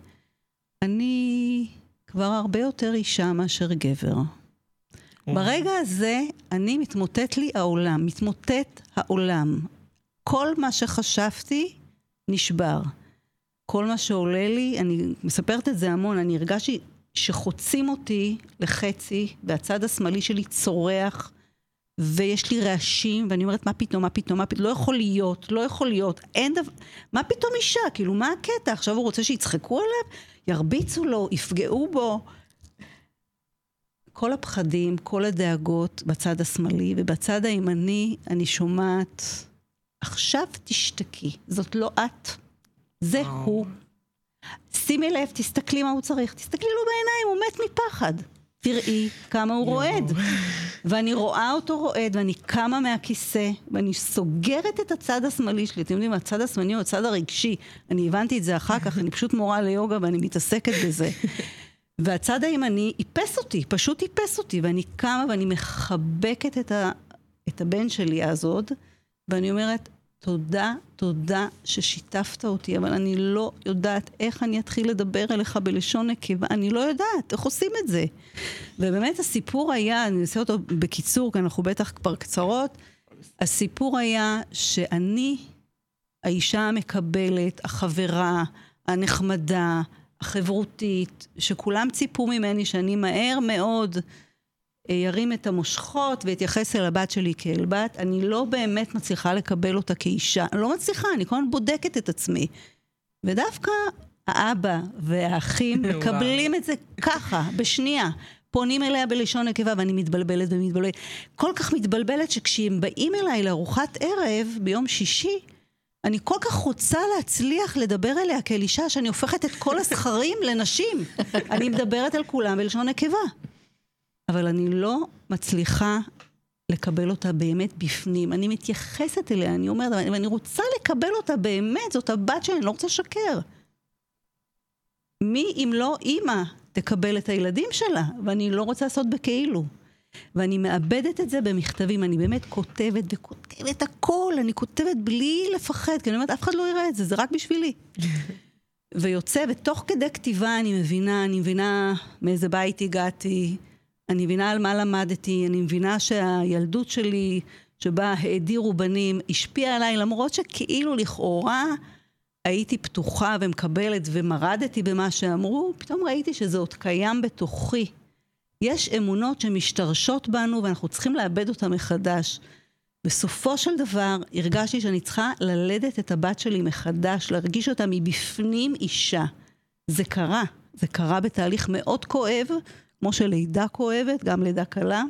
S5: ואני כבר הרבה יותר אישה מאשר גבר. ברגע הזה אני מתמוטט לי העולם, מתמוטט העולם. כל מה שחשבתי נשבר. כל מה שעולה לי, אני מספרת את זה המון, אני הרגשתי שחוצים אותי לחצי, והצד השמאלי שלי צורח, ויש לי רעשים, ואני אומרת, מה פתאום, מה פתאום, מה פתאום, לא יכול להיות, לא יכול להיות, אין דבר, מה פתאום אישה, כאילו, מה הקטע? עכשיו הוא רוצה שיצחקו עליו, ירביצו לו, יפגעו בו. כל הפחדים, כל הדאגות בצד השמאלי, ובצד הימני אני שומעת, עכשיו תשתקי, זאת לא את. זה oh. הוא. שימי לב, תסתכלי מה הוא צריך. תסתכלי לו בעיניים, הוא מת מפחד. תראי כמה הוא רועד. ואני רואה אותו רועד, ואני קמה מהכיסא, ואני סוגרת את הצד השמאלי שלי. אתם יודעים, הצד השמאלי הוא הצד הרגשי. אני הבנתי את זה אחר כך, אני פשוט מורה ליוגה, ואני מתעסקת בזה. והצד הימני איפס אותי, פשוט איפס אותי, ואני קמה ואני מחבקת את, ה, את הבן שלי הזאת, ואני אומרת, תודה, תודה ששיתפת אותי, אבל אני לא יודעת איך אני אתחיל לדבר אליך בלשון נקבה, אני לא יודעת, איך עושים את זה? ובאמת הסיפור היה, אני אעשה אותו בקיצור, כי אנחנו בטח כבר קצרות, הסיפור היה שאני, האישה המקבלת, החברה, הנחמדה, החברותית, שכולם ציפו ממני שאני מהר מאוד ירים את המושכות והתייחס אל הבת שלי כאל בת, אני לא באמת מצליחה לקבל אותה כאישה, אני לא מצליחה, אני כל הזמן בודקת את עצמי. ודווקא האבא והאחים מקבלים את זה ככה, בשנייה. פונים אליה בלשון נקבה, ואני מתבלבלת ומתבלבלת. כל כך מתבלבלת שכשהם באים אליי לארוחת ערב ביום שישי, אני כל כך רוצה להצליח לדבר אליה כאל אישה, שאני הופכת את כל הסכרים לנשים. אני מדברת על כולם בלשון נקבה. אבל אני לא מצליחה לקבל אותה באמת בפנים. אני מתייחסת אליה, אני אומרת, ואני רוצה לקבל אותה באמת, זאת הבת שלי, אני לא רוצה לשקר. מי אם לא אימא תקבל את הילדים שלה, ואני לא רוצה לעשות בכאילו. ואני מאבדת את זה במכתבים, אני באמת כותבת וכותבת הכל, אני כותבת בלי לפחד, כי אני אומרת, אף אחד לא יראה את זה, זה רק בשבילי. ויוצא, ותוך כדי כתיבה אני מבינה, אני מבינה מאיזה בית הגעתי, אני מבינה על מה למדתי, אני מבינה שהילדות שלי, שבה האדירו בנים, השפיעה עליי, למרות שכאילו לכאורה הייתי פתוחה ומקבלת ומרדתי במה שאמרו, פתאום ראיתי שזה עוד קיים בתוכי. יש אמונות שמשתרשות בנו ואנחנו צריכים לאבד אותה מחדש. בסופו של דבר הרגשתי שאני צריכה ללדת את הבת שלי מחדש, להרגיש אותה מבפנים אישה. זה קרה, זה קרה בתהליך מאוד כואב, כמו שלידה כואבת, גם לידה קלה.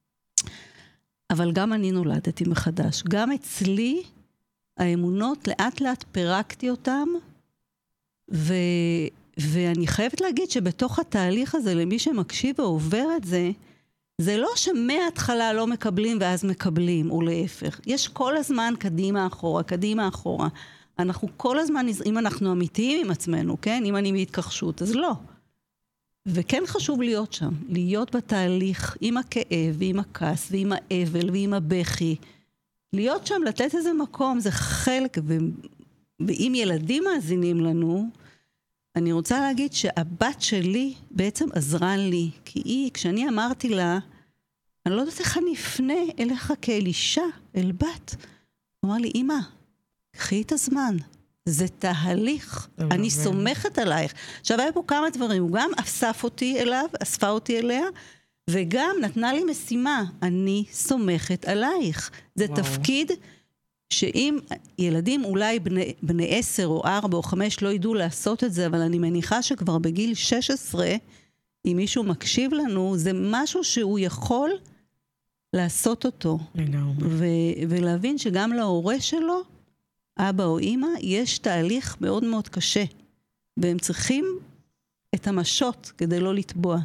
S5: אבל גם אני נולדתי מחדש. גם אצלי האמונות לאט לאט פירקתי אותם, ו... ואני חייבת להגיד שבתוך התהליך הזה, למי שמקשיב ועובר את זה, זה לא שמההתחלה לא מקבלים ואז מקבלים, או להפך. יש כל הזמן קדימה אחורה, קדימה אחורה. אנחנו כל הזמן, אם אנחנו אמיתיים עם עצמנו, כן? אם אני בהתכחשות, אז לא. וכן חשוב להיות שם, להיות בתהליך עם הכאב, ועם הכעס, ועם האבל, ועם הבכי. להיות שם, לתת איזה מקום, זה חלק, ו... ואם ילדים מאזינים לנו, אני רוצה להגיד שהבת שלי בעצם עזרה לי, כי היא, כשאני אמרתי לה, אני לא יודעת איך אני אפנה אליך כאל אישה, אל בת. הוא אמר לי, אמא, קחי את הזמן, זה תהליך, אני סומכת עלייך. עכשיו היה פה כמה דברים, הוא גם אסף אותי אליו, אספה אותי אליה, וגם נתנה לי משימה, אני סומכת עלייך. זה וואו. תפקיד שאם ילדים אולי בני, בני עשר או ארבע או חמש לא ידעו לעשות את זה, אבל אני מניחה שכבר בגיל שש עשרה, אם מישהו מקשיב לנו, זה משהו שהוא יכול לעשות אותו. ו- ולהבין שגם להורה שלו, אבא או אמא, יש תהליך מאוד מאוד קשה. והם צריכים את המשות כדי לא לטבוע.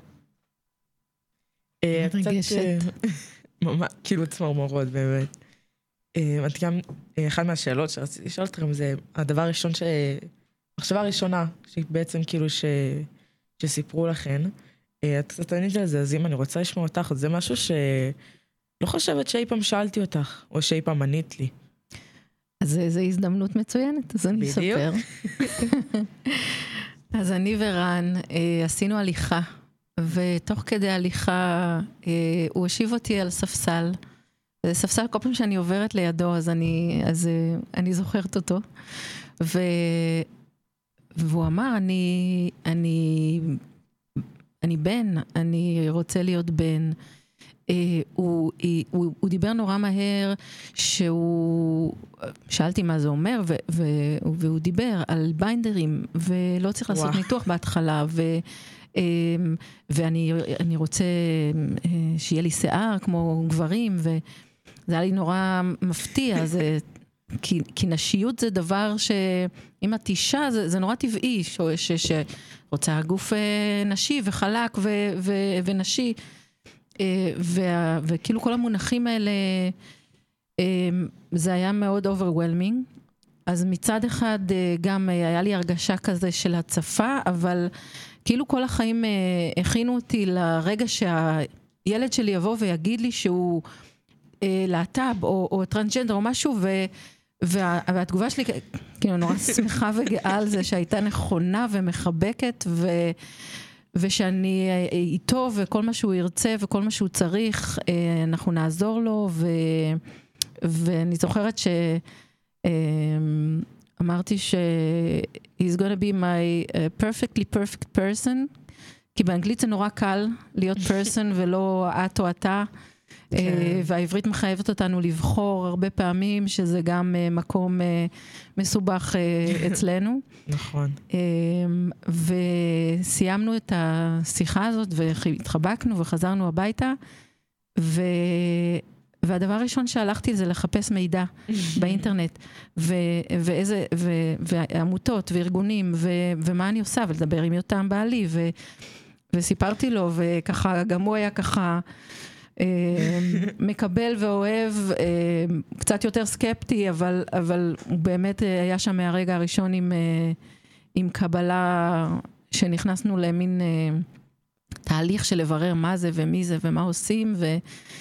S4: רגשת. כאילו צמרמורות באמת. את גם, אחת מהשאלות שרציתי לשאול אתכם זה, הדבר הראשון, המחשבה הראשונה, שבעצם כאילו שסיפרו לכן, את קצת ענית על זה, אז אם אני רוצה לשמוע אותך, זה משהו שלא חושבת שאי פעם שאלתי אותך, או שאי פעם ענית לי.
S6: אז זו הזדמנות מצוינת, אז אני אספר. אז אני ורן עשינו הליכה, ותוך כדי הליכה הוא השיב אותי על ספסל, זה ספסל, כל פעם שאני עוברת לידו, אז אני, אז אני זוכרת אותו. ו, והוא אמר, אני, אני, אני בן, אני רוצה להיות בן. הוא, הוא, הוא דיבר נורא מהר, שהוא, שאלתי מה זה אומר, ו, ו, והוא דיבר על ביינדרים, ולא צריך לעשות וואו. ניתוח בהתחלה, ו... ואני אני רוצה שיהיה לי שיער כמו גברים, וזה היה לי נורא מפתיע, זה, כי, כי נשיות זה דבר שאם את אישה, זה, זה נורא טבעי, ש, ש, שרוצה גוף נשי וחלק ו, ו, ונשי, וה, וכאילו כל המונחים האלה, זה היה מאוד overwhelming, אז מצד אחד גם היה לי הרגשה כזה של הצפה, אבל כאילו כל החיים אה, הכינו אותי לרגע שהילד שלי יבוא ויגיד לי שהוא אה, להט"ב או, או טרנסג'נדר או משהו, ו, וה, והתגובה שלי כאילו נורא שמחה וגאה על זה שהייתה נכונה ומחבקת, ו, ושאני איתו וכל מה שהוא ירצה וכל מה שהוא צריך, אה, אנחנו נעזור לו, ו, ואני זוכרת ש... אה, אמרתי ש- he's gonna be my uh, perfectly perfect person, כי באנגלית זה נורא קל להיות person ולא את או אתה, והעברית מחייבת אותנו לבחור הרבה פעמים, שזה גם מקום מסובך אצלנו.
S4: נכון.
S6: וסיימנו את השיחה הזאת, והתחבקנו וחזרנו הביתה, ו... והדבר הראשון שהלכתי זה לחפש מידע באינטרנט, ו- ואיזה, ו- ועמותות וארגונים, ו- ומה אני עושה, ולדבר עם יותם בעלי, ו- וסיפרתי לו, וככה, גם הוא היה ככה, אה, מקבל ואוהב, אה, קצת יותר סקפטי, אבל, אבל הוא באמת היה שם מהרגע הראשון עם, אה, עם קבלה, שנכנסנו למין אה, תהליך של לברר מה זה ומי זה ומה עושים, ו...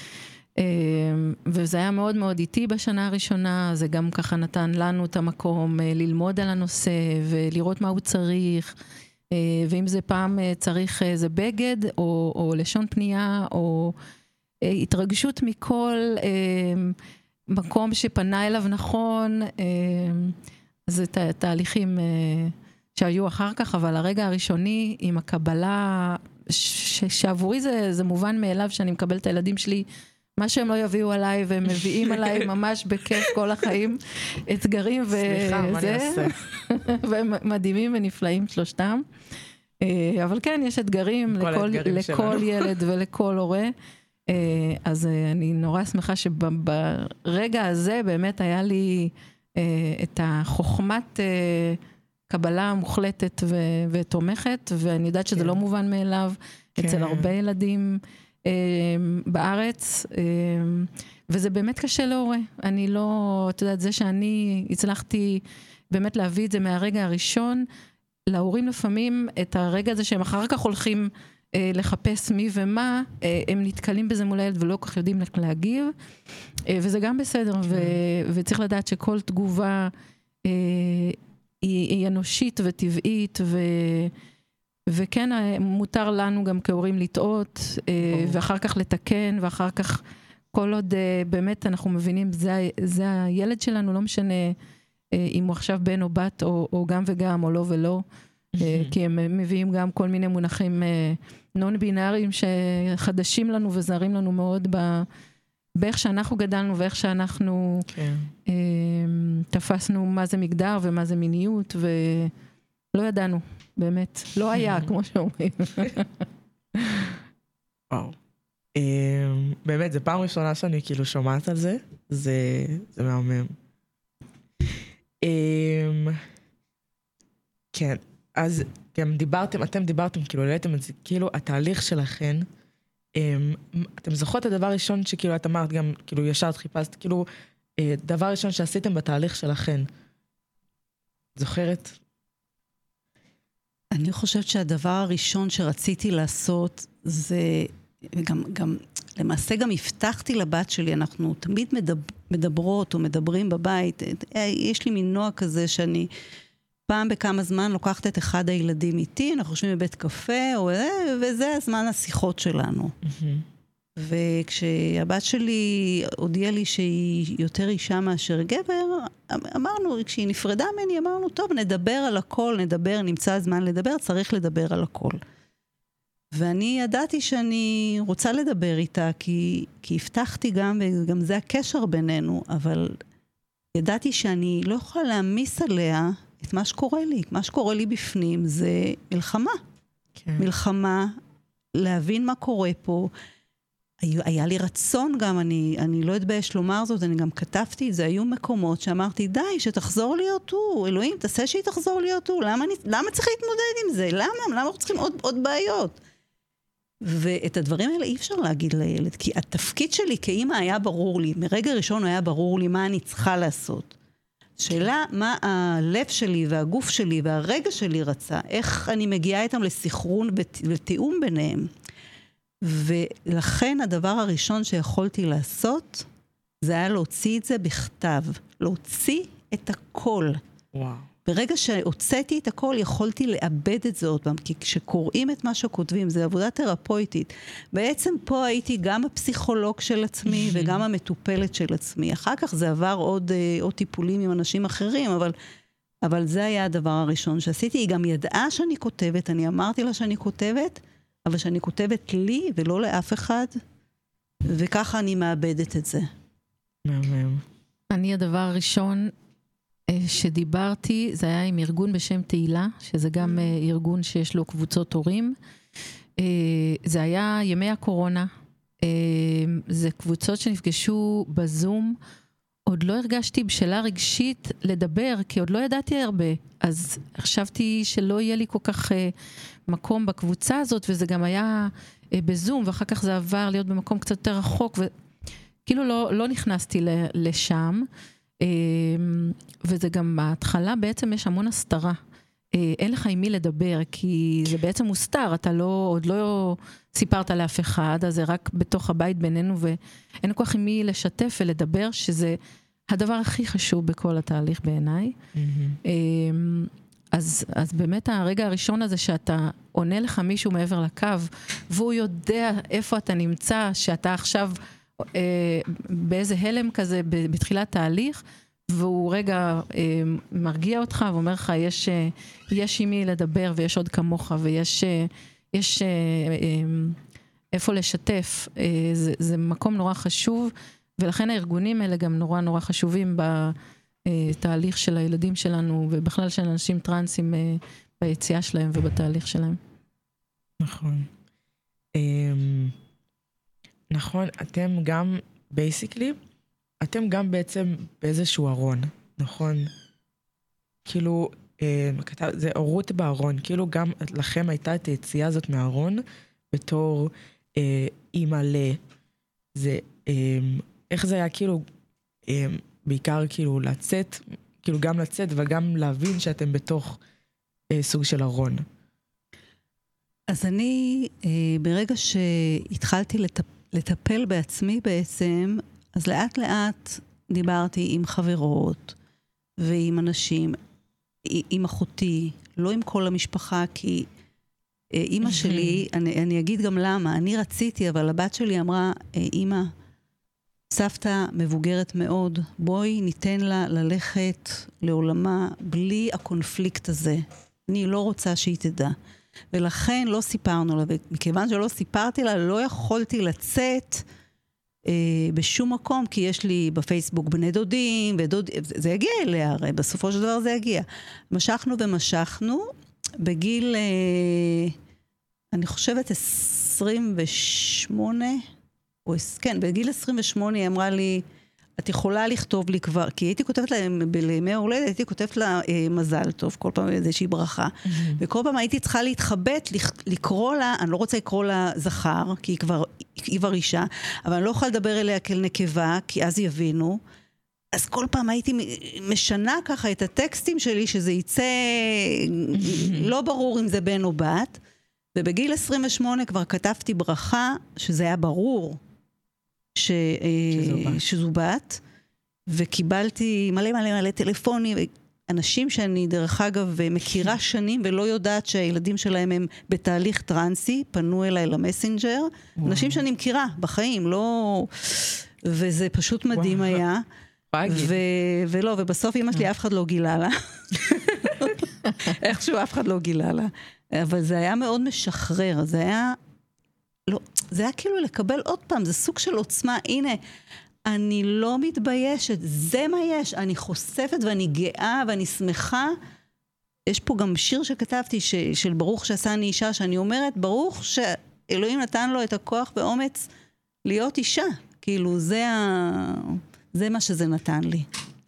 S6: וזה היה מאוד מאוד איטי בשנה הראשונה, זה גם ככה נתן לנו את המקום ללמוד על הנושא ולראות מה הוא צריך, ואם זה פעם צריך איזה בגד או, או לשון פנייה או התרגשות מכל מקום שפנה אליו נכון, זה תה, תהליכים שהיו אחר כך, אבל הרגע הראשוני עם הקבלה, ש, שעבורי זה, זה מובן מאליו שאני מקבל את הילדים שלי, מה שהם לא יביאו עליי, והם מביאים עליי ממש בכיף כל החיים, אתגרים וזה.
S4: סליחה, מה אני אעשה?
S6: והם מדהימים ונפלאים שלושתם. אבל כן, יש אתגרים לכל, לכל ילד ולכל הורה. אז אני נורא שמחה שברגע הזה באמת היה לי את החוכמת קבלה המוחלטת ותומכת, ואני יודעת שזה לא מובן מאליו אצל הרבה ילדים, בארץ, וזה באמת קשה להורה. אני לא, אתה יודעת, זה שאני הצלחתי באמת להביא את זה מהרגע הראשון, להורים לפעמים את הרגע הזה שהם אחר כך הולכים לחפש מי ומה, הם נתקלים בזה מול הילד ולא כך יודעים להגיב, וזה גם בסדר, ו- וצריך לדעת שכל תגובה היא, היא אנושית וטבעית, ו... וכן, מותר לנו גם כהורים לטעות, ואחר כך לתקן, ואחר כך כל עוד באמת אנחנו מבינים, זה, זה הילד שלנו, לא משנה אם הוא עכשיו בן או בת, או, או גם וגם, או לא ולא, כי הם מביאים גם כל מיני מונחים נון בינאריים שחדשים לנו וזרים לנו מאוד ב, באיך שאנחנו גדלנו, ואיך שאנחנו כן. תפסנו מה זה מגדר ומה זה מיניות, ולא ידענו. באמת, לא היה, כמו שאומרים.
S4: וואו. באמת, זו פעם ראשונה שאני כאילו שומעת על זה, זה מהמם. כן, אז גם דיברתם, אתם דיברתם, כאילו, העליתם את זה, כאילו, התהליך שלכם, אתם זוכרות את הדבר הראשון שכאילו, את אמרת גם, כאילו, ישר חיפשת, כאילו, דבר ראשון שעשיתם בתהליך שלכם, זוכרת?
S5: אני חושבת שהדבר הראשון שרציתי לעשות זה, גם, גם, למעשה גם הבטחתי לבת שלי, אנחנו תמיד מדבר, מדברות או מדברים בבית, יש לי מין נועה כזה שאני פעם בכמה זמן לוקחת את אחד הילדים איתי, אנחנו חושבים בבית קפה, או, וזה הזמן השיחות שלנו. Mm-hmm. וכשהבת שלי הודיעה לי שהיא יותר אישה מאשר גבר, אמרנו, כשהיא נפרדה ממני, אמרנו, טוב, נדבר על הכל, נדבר, נמצא הזמן לדבר, צריך לדבר על הכל. ואני ידעתי שאני רוצה לדבר איתה, כי, כי הבטחתי גם, וגם זה הקשר בינינו, אבל ידעתי שאני לא יכולה להמיס עליה את מה שקורה לי. מה שקורה לי בפנים זה מלחמה. כן. מלחמה, להבין מה קורה פה, היה לי רצון גם, אני, אני לא אתבייש לומר זאת, אני גם כתבתי את זה, היו מקומות שאמרתי, די, שתחזור להיות הוא, אלוהים, תעשה שהיא תחזור להיות הוא, למה, אני, למה צריך להתמודד עם זה? למה? למה אנחנו צריכים עוד, עוד בעיות? ואת הדברים האלה אי אפשר להגיד לילד, כי התפקיד שלי כאמא היה ברור לי, מרגע ראשון היה ברור לי מה אני צריכה לעשות. שאלה, מה הלב שלי והגוף שלי והרגע שלי רצה, איך אני מגיעה איתם לסחרון ותיאום ביניהם. ולכן הדבר הראשון שיכולתי לעשות, זה היה להוציא את זה בכתב. להוציא את הכל.
S4: וואו.
S5: ברגע שהוצאתי את הכל, יכולתי לאבד את זה עוד פעם, כי כשקוראים את מה שכותבים, זה עבודה תרפויטית. בעצם פה הייתי גם הפסיכולוג של עצמי, וגם המטופלת של עצמי. אחר כך זה עבר עוד, עוד טיפולים עם אנשים אחרים, אבל, אבל זה היה הדבר הראשון שעשיתי. היא גם ידעה שאני כותבת, אני אמרתי לה שאני כותבת, אבל שאני כותבת לי ולא לאף אחד, וככה אני מאבדת את זה.
S4: מהמם.
S6: אני הדבר הראשון אה, שדיברתי, זה היה עם ארגון בשם תהילה, שזה גם אה, ארגון שיש לו קבוצות הורים. אה, זה היה ימי הקורונה. אה, זה קבוצות שנפגשו בזום. עוד לא הרגשתי בשלה רגשית לדבר, כי עוד לא ידעתי הרבה. אז חשבתי שלא יהיה לי כל כך אה, מקום בקבוצה הזאת, וזה גם היה אה, בזום, ואחר כך זה עבר להיות במקום קצת יותר רחוק, וכאילו לא, לא נכנסתי לשם. אה, וזה גם בהתחלה בעצם יש המון הסתרה. אה, אין לך עם מי לדבר, כי זה בעצם מוסתר, אתה לא, עוד לא סיפרת לאף אחד, אז זה רק בתוך הבית בינינו, ואין כל כך עם מי לשתף ולדבר, שזה הדבר הכי חשוב בכל התהליך בעיניי. Mm-hmm. אז, אז באמת הרגע הראשון הזה שאתה עונה לך מישהו מעבר לקו, והוא יודע איפה אתה נמצא, שאתה עכשיו אה, באיזה הלם כזה בתחילת תהליך, והוא רגע אה, מרגיע אותך ואומר לך, יש, אה, יש עם מי לדבר ויש עוד כמוך ויש אה, יש, אה, אה, איפה לשתף. אה, זה, זה מקום נורא חשוב, ולכן הארגונים האלה גם נורא נורא חשובים בתהליך של הילדים שלנו, ובכלל של אנשים טרנסים אה, ביציאה שלהם ובתהליך שלהם.
S4: נכון. אה, נכון, אתם גם, basically, אתם גם בעצם באיזשהו ארון, נכון? כאילו, אה, זה אורות בארון, כאילו גם לכם הייתה את היציאה הזאת מהארון, בתור אה, אימא ל... זה, אה, איך זה היה כאילו, אה, בעיקר כאילו לצאת, כאילו גם לצאת וגם להבין שאתם בתוך אה, סוג של ארון.
S5: אז אני, אה, ברגע שהתחלתי לטפ, לטפל בעצמי בעצם, אז לאט לאט דיברתי עם חברות ועם אנשים, עם אחותי, לא עם כל המשפחה, כי אמא שלי, אני, אני אגיד גם למה, אני רציתי, אבל הבת שלי אמרה, אמא, סבתא מבוגרת מאוד, בואי ניתן לה ללכת לעולמה בלי הקונפליקט הזה. אני לא רוצה שהיא תדע. ולכן לא סיפרנו לה, ומכיוון שלא סיפרתי לה, לא יכולתי לצאת אה, בשום מקום, כי יש לי בפייסבוק בני דודים, ודוד, זה יגיע אליה, הרי בסופו של דבר זה יגיע. משכנו ומשכנו, בגיל, אה, אני חושבת עשרים ושמונה, או, כן, בגיל עשרים ושמונה היא אמרה לי, את יכולה לכתוב לי כבר, כי הייתי כותבת להם בימי ההולדת, הייתי כותבת לה אה, מזל טוב, כל פעם איזושהי ברכה, mm-hmm. וכל פעם הייתי צריכה להתחבט, לקרוא לה, אני לא רוצה לקרוא לה זכר, כי היא כבר, היא כבר אישה, אבל אני לא יכולה לדבר אליה כאל נקבה, כי אז יבינו, אז כל פעם הייתי משנה ככה את הטקסטים שלי, שזה יצא לא ברור אם זה בן או בת, ובגיל עשרים ושמונה כבר כתבתי ברכה, שזה היה ברור, ש... שזו, שזו בת, וקיבלתי מלא מלא מלא טלפונים, אנשים שאני דרך אגב מכירה שנים, ולא יודעת שהילדים שלהם הם בתהליך טרנסי, פנו אליי למסנג'ר, וואו. אנשים שאני מכירה בחיים, לא... וזה פשוט מדהים וואו. היה. ו... ולא, ובסוף אמא שלי אף אחד לא גילה לה. איכשהו אף אחד לא גילה לה. אבל זה היה מאוד משחרר, זה היה... לא, זה היה כאילו לקבל עוד פעם, זה סוג של עוצמה, הנה, אני לא מתביישת, זה מה יש, אני חושפת ואני גאה ואני שמחה. יש פה גם שיר שכתבתי ש, של ברוך שעשה אני אישה, שאני אומרת, ברוך שאלוהים נתן לו את הכוח ואומץ להיות אישה, כאילו זה, ה, זה מה שזה נתן לי.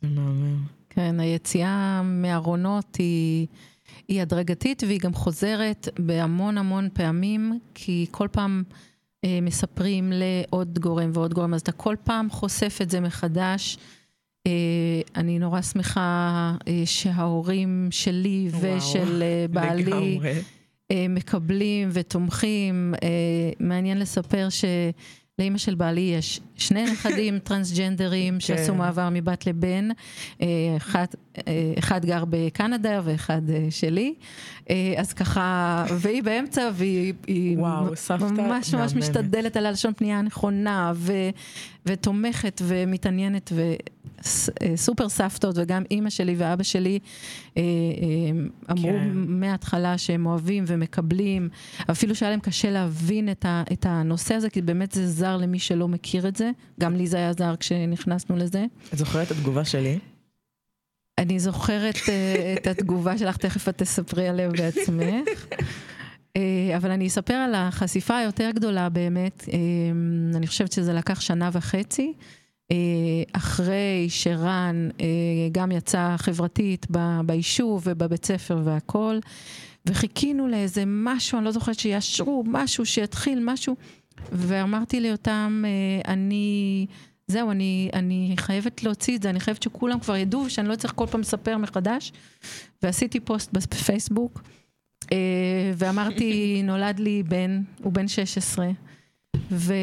S6: כן, היציאה מהארונות היא... היא הדרגתית והיא גם חוזרת בהמון המון פעמים, כי כל פעם אה, מספרים לעוד גורם ועוד גורם, אז אתה כל פעם חושף את זה מחדש. אה, אני נורא שמחה אה, שההורים שלי וואו, ושל אה, בעלי אה, מקבלים ותומכים. אה, מעניין לספר ש... לאמא של בעלי יש שני נכדים טרנסג'נדרים שעשו מעבר מבת לבן, אחד, אחד גר בקנדה ואחד שלי, אז ככה, והיא באמצע והיא וואו, ממש ממש משתדלת על הלשון פנייה הנכונה ו, ותומכת ומתעניינת וסופר סבתות, וגם אמא שלי ואבא שלי אמרו כן. מההתחלה שהם אוהבים ומקבלים, אפילו שהיה להם קשה להבין את, ה, את הנושא הזה, כי באמת זה עזר למי שלא מכיר את זה. גם לי זה היה עזר כשנכנסנו לזה.
S4: את זוכרת את התגובה שלי?
S6: אני זוכרת את התגובה שלך, תכף את תספרי עליה בעצמך. אבל אני אספר על החשיפה היותר גדולה באמת. אני חושבת שזה לקח שנה וחצי. אחרי שרן גם יצא חברתית ביישוב ובבית ספר והכל. וחיכינו לאיזה משהו, אני לא זוכרת שישרו משהו, שיתחיל משהו. ואמרתי לי אותם, אני... זהו, אני, אני חייבת להוציא את זה, אני חייבת שכולם כבר ידעו, שאני לא צריך כל פעם לספר מחדש, ועשיתי פוסט בפייסבוק, ואמרתי, נולד לי בן, הוא בן שש עשרה, ו...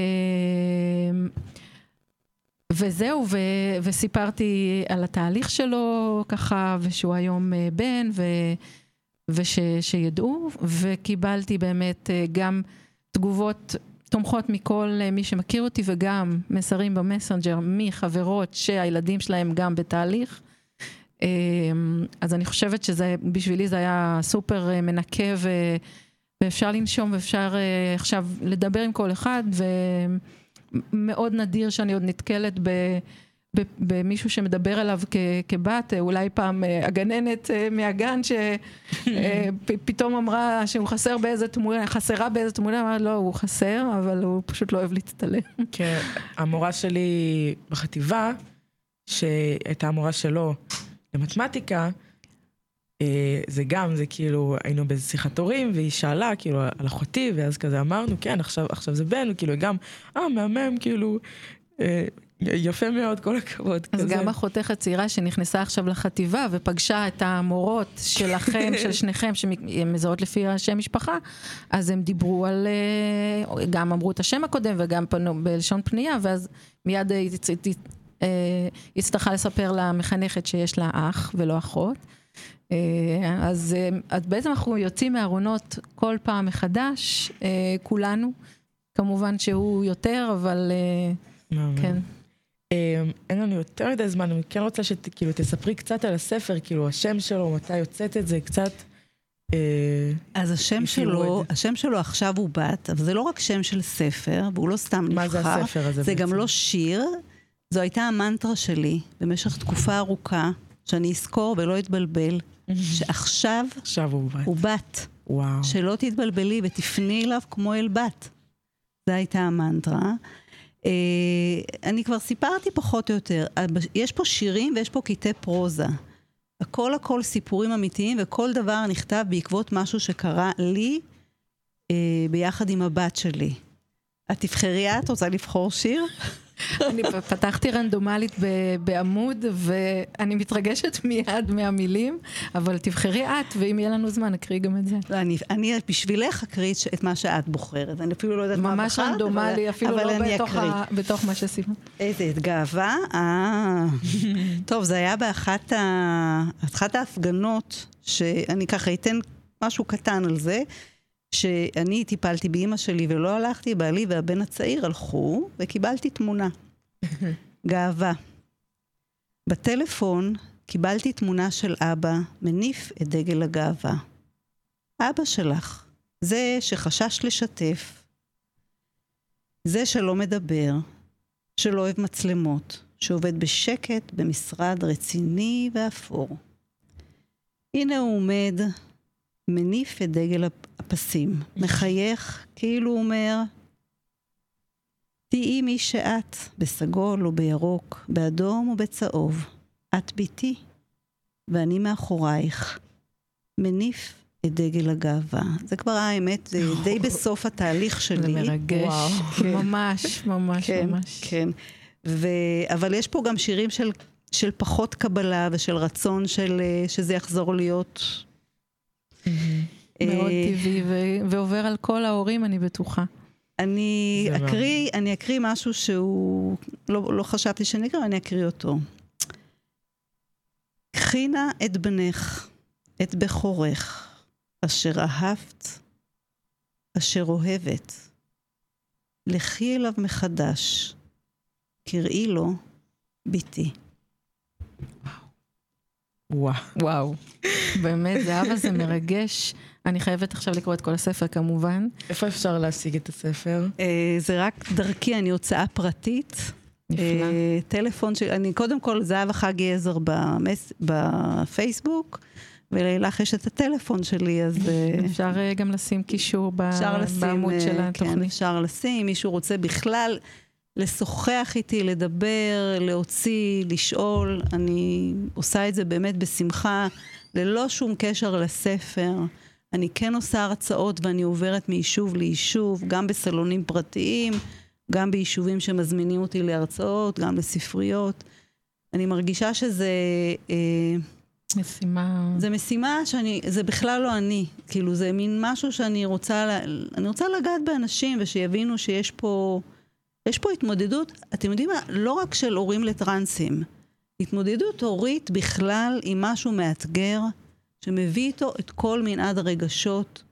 S6: וזהו, ו... וסיפרתי על התהליך שלו, ככה, ושהוא היום בן, ו... ושידעו, וקיבלתי באמת גם תגובות תומכות מכל מי שמכיר אותי, וגם מסרים במסנג'ר מחברות שהילדים שלהם גם בתהליך. אז אני חושבת שזה, בשבילי זה היה סופר מנקה, ואפשר לנשום, ואפשר עכשיו לדבר עם כל אחד, ומאוד נדיר שאני עוד נתקלת ב... במישהו שמדבר עליו כבת, אולי פעם הגננת מהגן שפתאום אמרה שהוא חסר באיזה תמונה, חסרה באיזה תמונה, אמרה לא, הוא חסר, אבל הוא פשוט לא אוהב להצטלם. כן,
S4: המורה שלי בחטיבה, שהייתה המורה שלו למתמטיקה, זה גם, זה כאילו, היינו באיזה שיחת הורים, והיא שאלה כאילו על אחותי, ואז כזה אמרנו, כן, עכשיו, עכשיו זה בן, וכאילו גם, אה, מהמם, כאילו, יפה מאוד, כל הכבוד.
S6: אז
S4: כזה.
S6: גם אחותך הצעירה שנכנסה עכשיו לחטיבה ופגשה את המורות שלכם, של שניכם, שהן מזהות לפי השם משפחה, אז הם דיברו על, גם אמרו את השם הקודם וגם פנו בלשון פנייה, ואז מיד הצטרכה לספר למחנכת שיש לה אח ולא אחות. אז, אז בעצם אנחנו יוצאים מהארונות כל פעם מחדש, כולנו, כמובן שהוא יותר, אבל כן.
S4: אין לנו יותר מדי זמן, אני כן רוצה שכאילו תספרי קצת על הספר, כאילו השם שלו, מתי יוצאת את זה, קצת...
S5: אז השם שלו, השם שלו עכשיו הוא בת, אבל זה לא רק שם של ספר, והוא לא סתם נבחר.
S4: מה זה הספר הזה?
S5: זה גם לא שיר, זו הייתה המנטרה שלי, במשך תקופה ארוכה, שאני אזכור ולא אתבלבל, שעכשיו הוא בת.
S4: וואו.
S5: שלא תתבלבלי ותפני אליו כמו אל בת. זו הייתה המנטרה. אני כבר סיפרתי פחות או יותר, יש פה שירים ויש פה קטעי פרוזה. הכל הכל סיפורים אמיתיים, וכל דבר נכתב בעקבות משהו שקרה לי ביחד עם הבת שלי. את תבחרי, את רוצה לבחור שיר?
S6: אני פתחתי רנדומלית בעמוד, ואני מתרגשת מיד מהמילים, אבל תבחרי את, ואם יהיה לנו זמן, נקריא גם את זה.
S5: אני, אני בשבילך אקריא את מה שאת בוחרת. אני אפילו לא יודעת מה בחרת,
S6: ממש רנדומלי, אפילו לא בתוך, ה, בתוך מה שסימן.
S5: איזה גאווה. אה. טוב, זה היה באחת ה, אחת ההפגנות, שאני ככה אתן משהו קטן על זה, שאני טיפלתי באמא שלי ולא הלכתי, בעלי והבן הצעיר הלכו, וקיבלתי תמונה. גאווה. בטלפון קיבלתי תמונה של אבא, מניף את דגל הגאווה. אבא שלך, זה שחשש לשתף, זה שלא מדבר, שלא אוהב מצלמות, שעובד בשקט במשרד רציני ואפור. הנה הוא עומד, מניף את דגל הפסים, מחייך, כאילו הוא אומר, תהי מי שאת, בסגול או בירוק, באדום או בצהוב, את ביתי, ואני מאחורייך, מניף את דגל הגאווה. זה כבר האמת, זה די בסוף התהליך שלי.
S6: זה מרגש, ממש, ממש, ממש.
S5: כן, אבל יש פה גם שירים של פחות קבלה, ושל רצון שזה יחזור להיות...
S6: מאוד טבעי, ועובר על כל ההורים, אני בטוחה.
S5: אני אקריא, אני אקריא משהו שהוא, לא, לא חשבתי שנקרא, אני אקריא אותו. קחי נא את בנך, את בכורך, אשר אהבת, אשר אוהבת. לכי אליו מחדש, קראי לו ביתי.
S4: וואו.
S6: וואו. באמת, זהבה זה מרגש. אני חייבת עכשיו לקרוא את כל הספר כמובן.
S4: איפה אפשר להשיג את הספר?
S5: זה רק דרכי, אני הוצאה פרטית.
S6: נפלא.
S5: טלפון של, אני קודם כל זהבה חגי עזר בפייסבוק, ולילך יש את הטלפון שלי, אז
S6: אפשר גם לשים קישור בעמוד של התוכנית.
S5: כן, אפשר לשים, מישהו רוצה בכלל לשוחח איתי, לדבר, להוציא, לשאול, אני עושה את זה באמת בשמחה, ללא שום קשר לספר. אני כן עושה הרצאות ואני עוברת מיישוב ליישוב, גם בסלונים פרטיים, גם ביישובים שמזמינים אותי להרצאות, גם לספריות. אני מרגישה שזה אה,
S6: משימה.
S5: זה משימה שאני, זה בכלל לא אני. כאילו זה מין משהו שאני רוצה, אני רוצה לגעת באנשים ושיבינו שיש פה, יש פה התמודדות, אתם יודעים מה? לא רק של הורים לטרנסים. התמודדות הורית בכלל עם משהו מאתגר, שמביא איתו את כל מנעד הרגשות,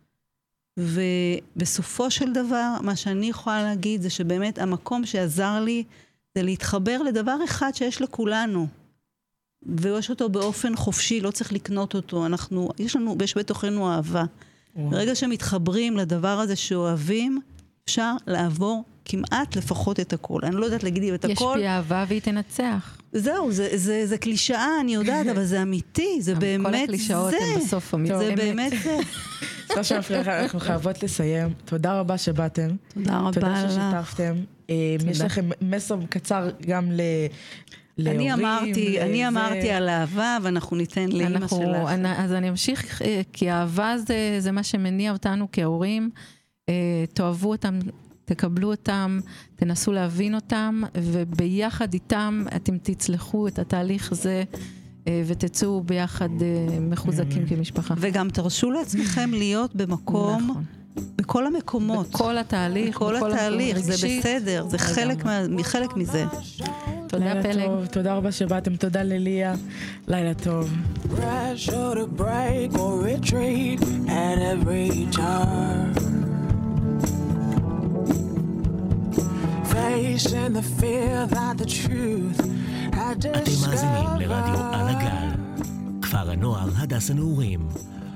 S5: ובסופו של דבר, מה שאני יכולה להגיד זה שבאמת המקום שעזר לי, זה להתחבר לדבר אחד שיש לכולנו, ויש אותו באופן חופשי, לא צריך לקנות אותו, אנחנו, יש לנו, יש בתוכנו אהבה. וואו. ברגע שמתחברים לדבר הזה שאוהבים, אפשר לעבור כמעט לפחות את הכל. אני לא יודעת להגיד את הכל.
S6: יש בי אהבה והיא תנצח.
S5: זהו, זה, זה, זה קלישאה, אני יודעת, אבל זה אמיתי, זה באמת זה.
S6: כל הקלישאות הן בסוף אמיתי.
S5: זה באמת זה.
S4: סליחה שמפריחה, אנחנו חייבות לסיים. תודה רבה שבאתם.
S5: תודה רבה.
S4: תודה ששיתפתם. יש לכם מסר קצר גם ל...
S5: אני אמרתי, אני אמרתי על אהבה, ואנחנו ניתן לאמא שלך.
S6: אז אני אמשיך, כי אהבה זה מה שמניע אותנו כהורים. תאהבו אותם, תקבלו אותם, תנסו להבין אותם, וביחד איתם אתם תצלחו את התהליך הזה, ותצאו ביחד מחוזקים כמשפחה.
S5: וגם תרשו לעצמכם להיות במקום, נכון. בכל המקומות.
S6: בכל התהליך.
S5: בכל התהליך, זה בסדר, זה חלק מזה.
S6: תודה פלג.
S4: תודה רבה שבאתם, תודה לליה, לילה טוב.
S2: אתם מאזינים לרדיו על הגל, כפר הנוער הדס הנעורים.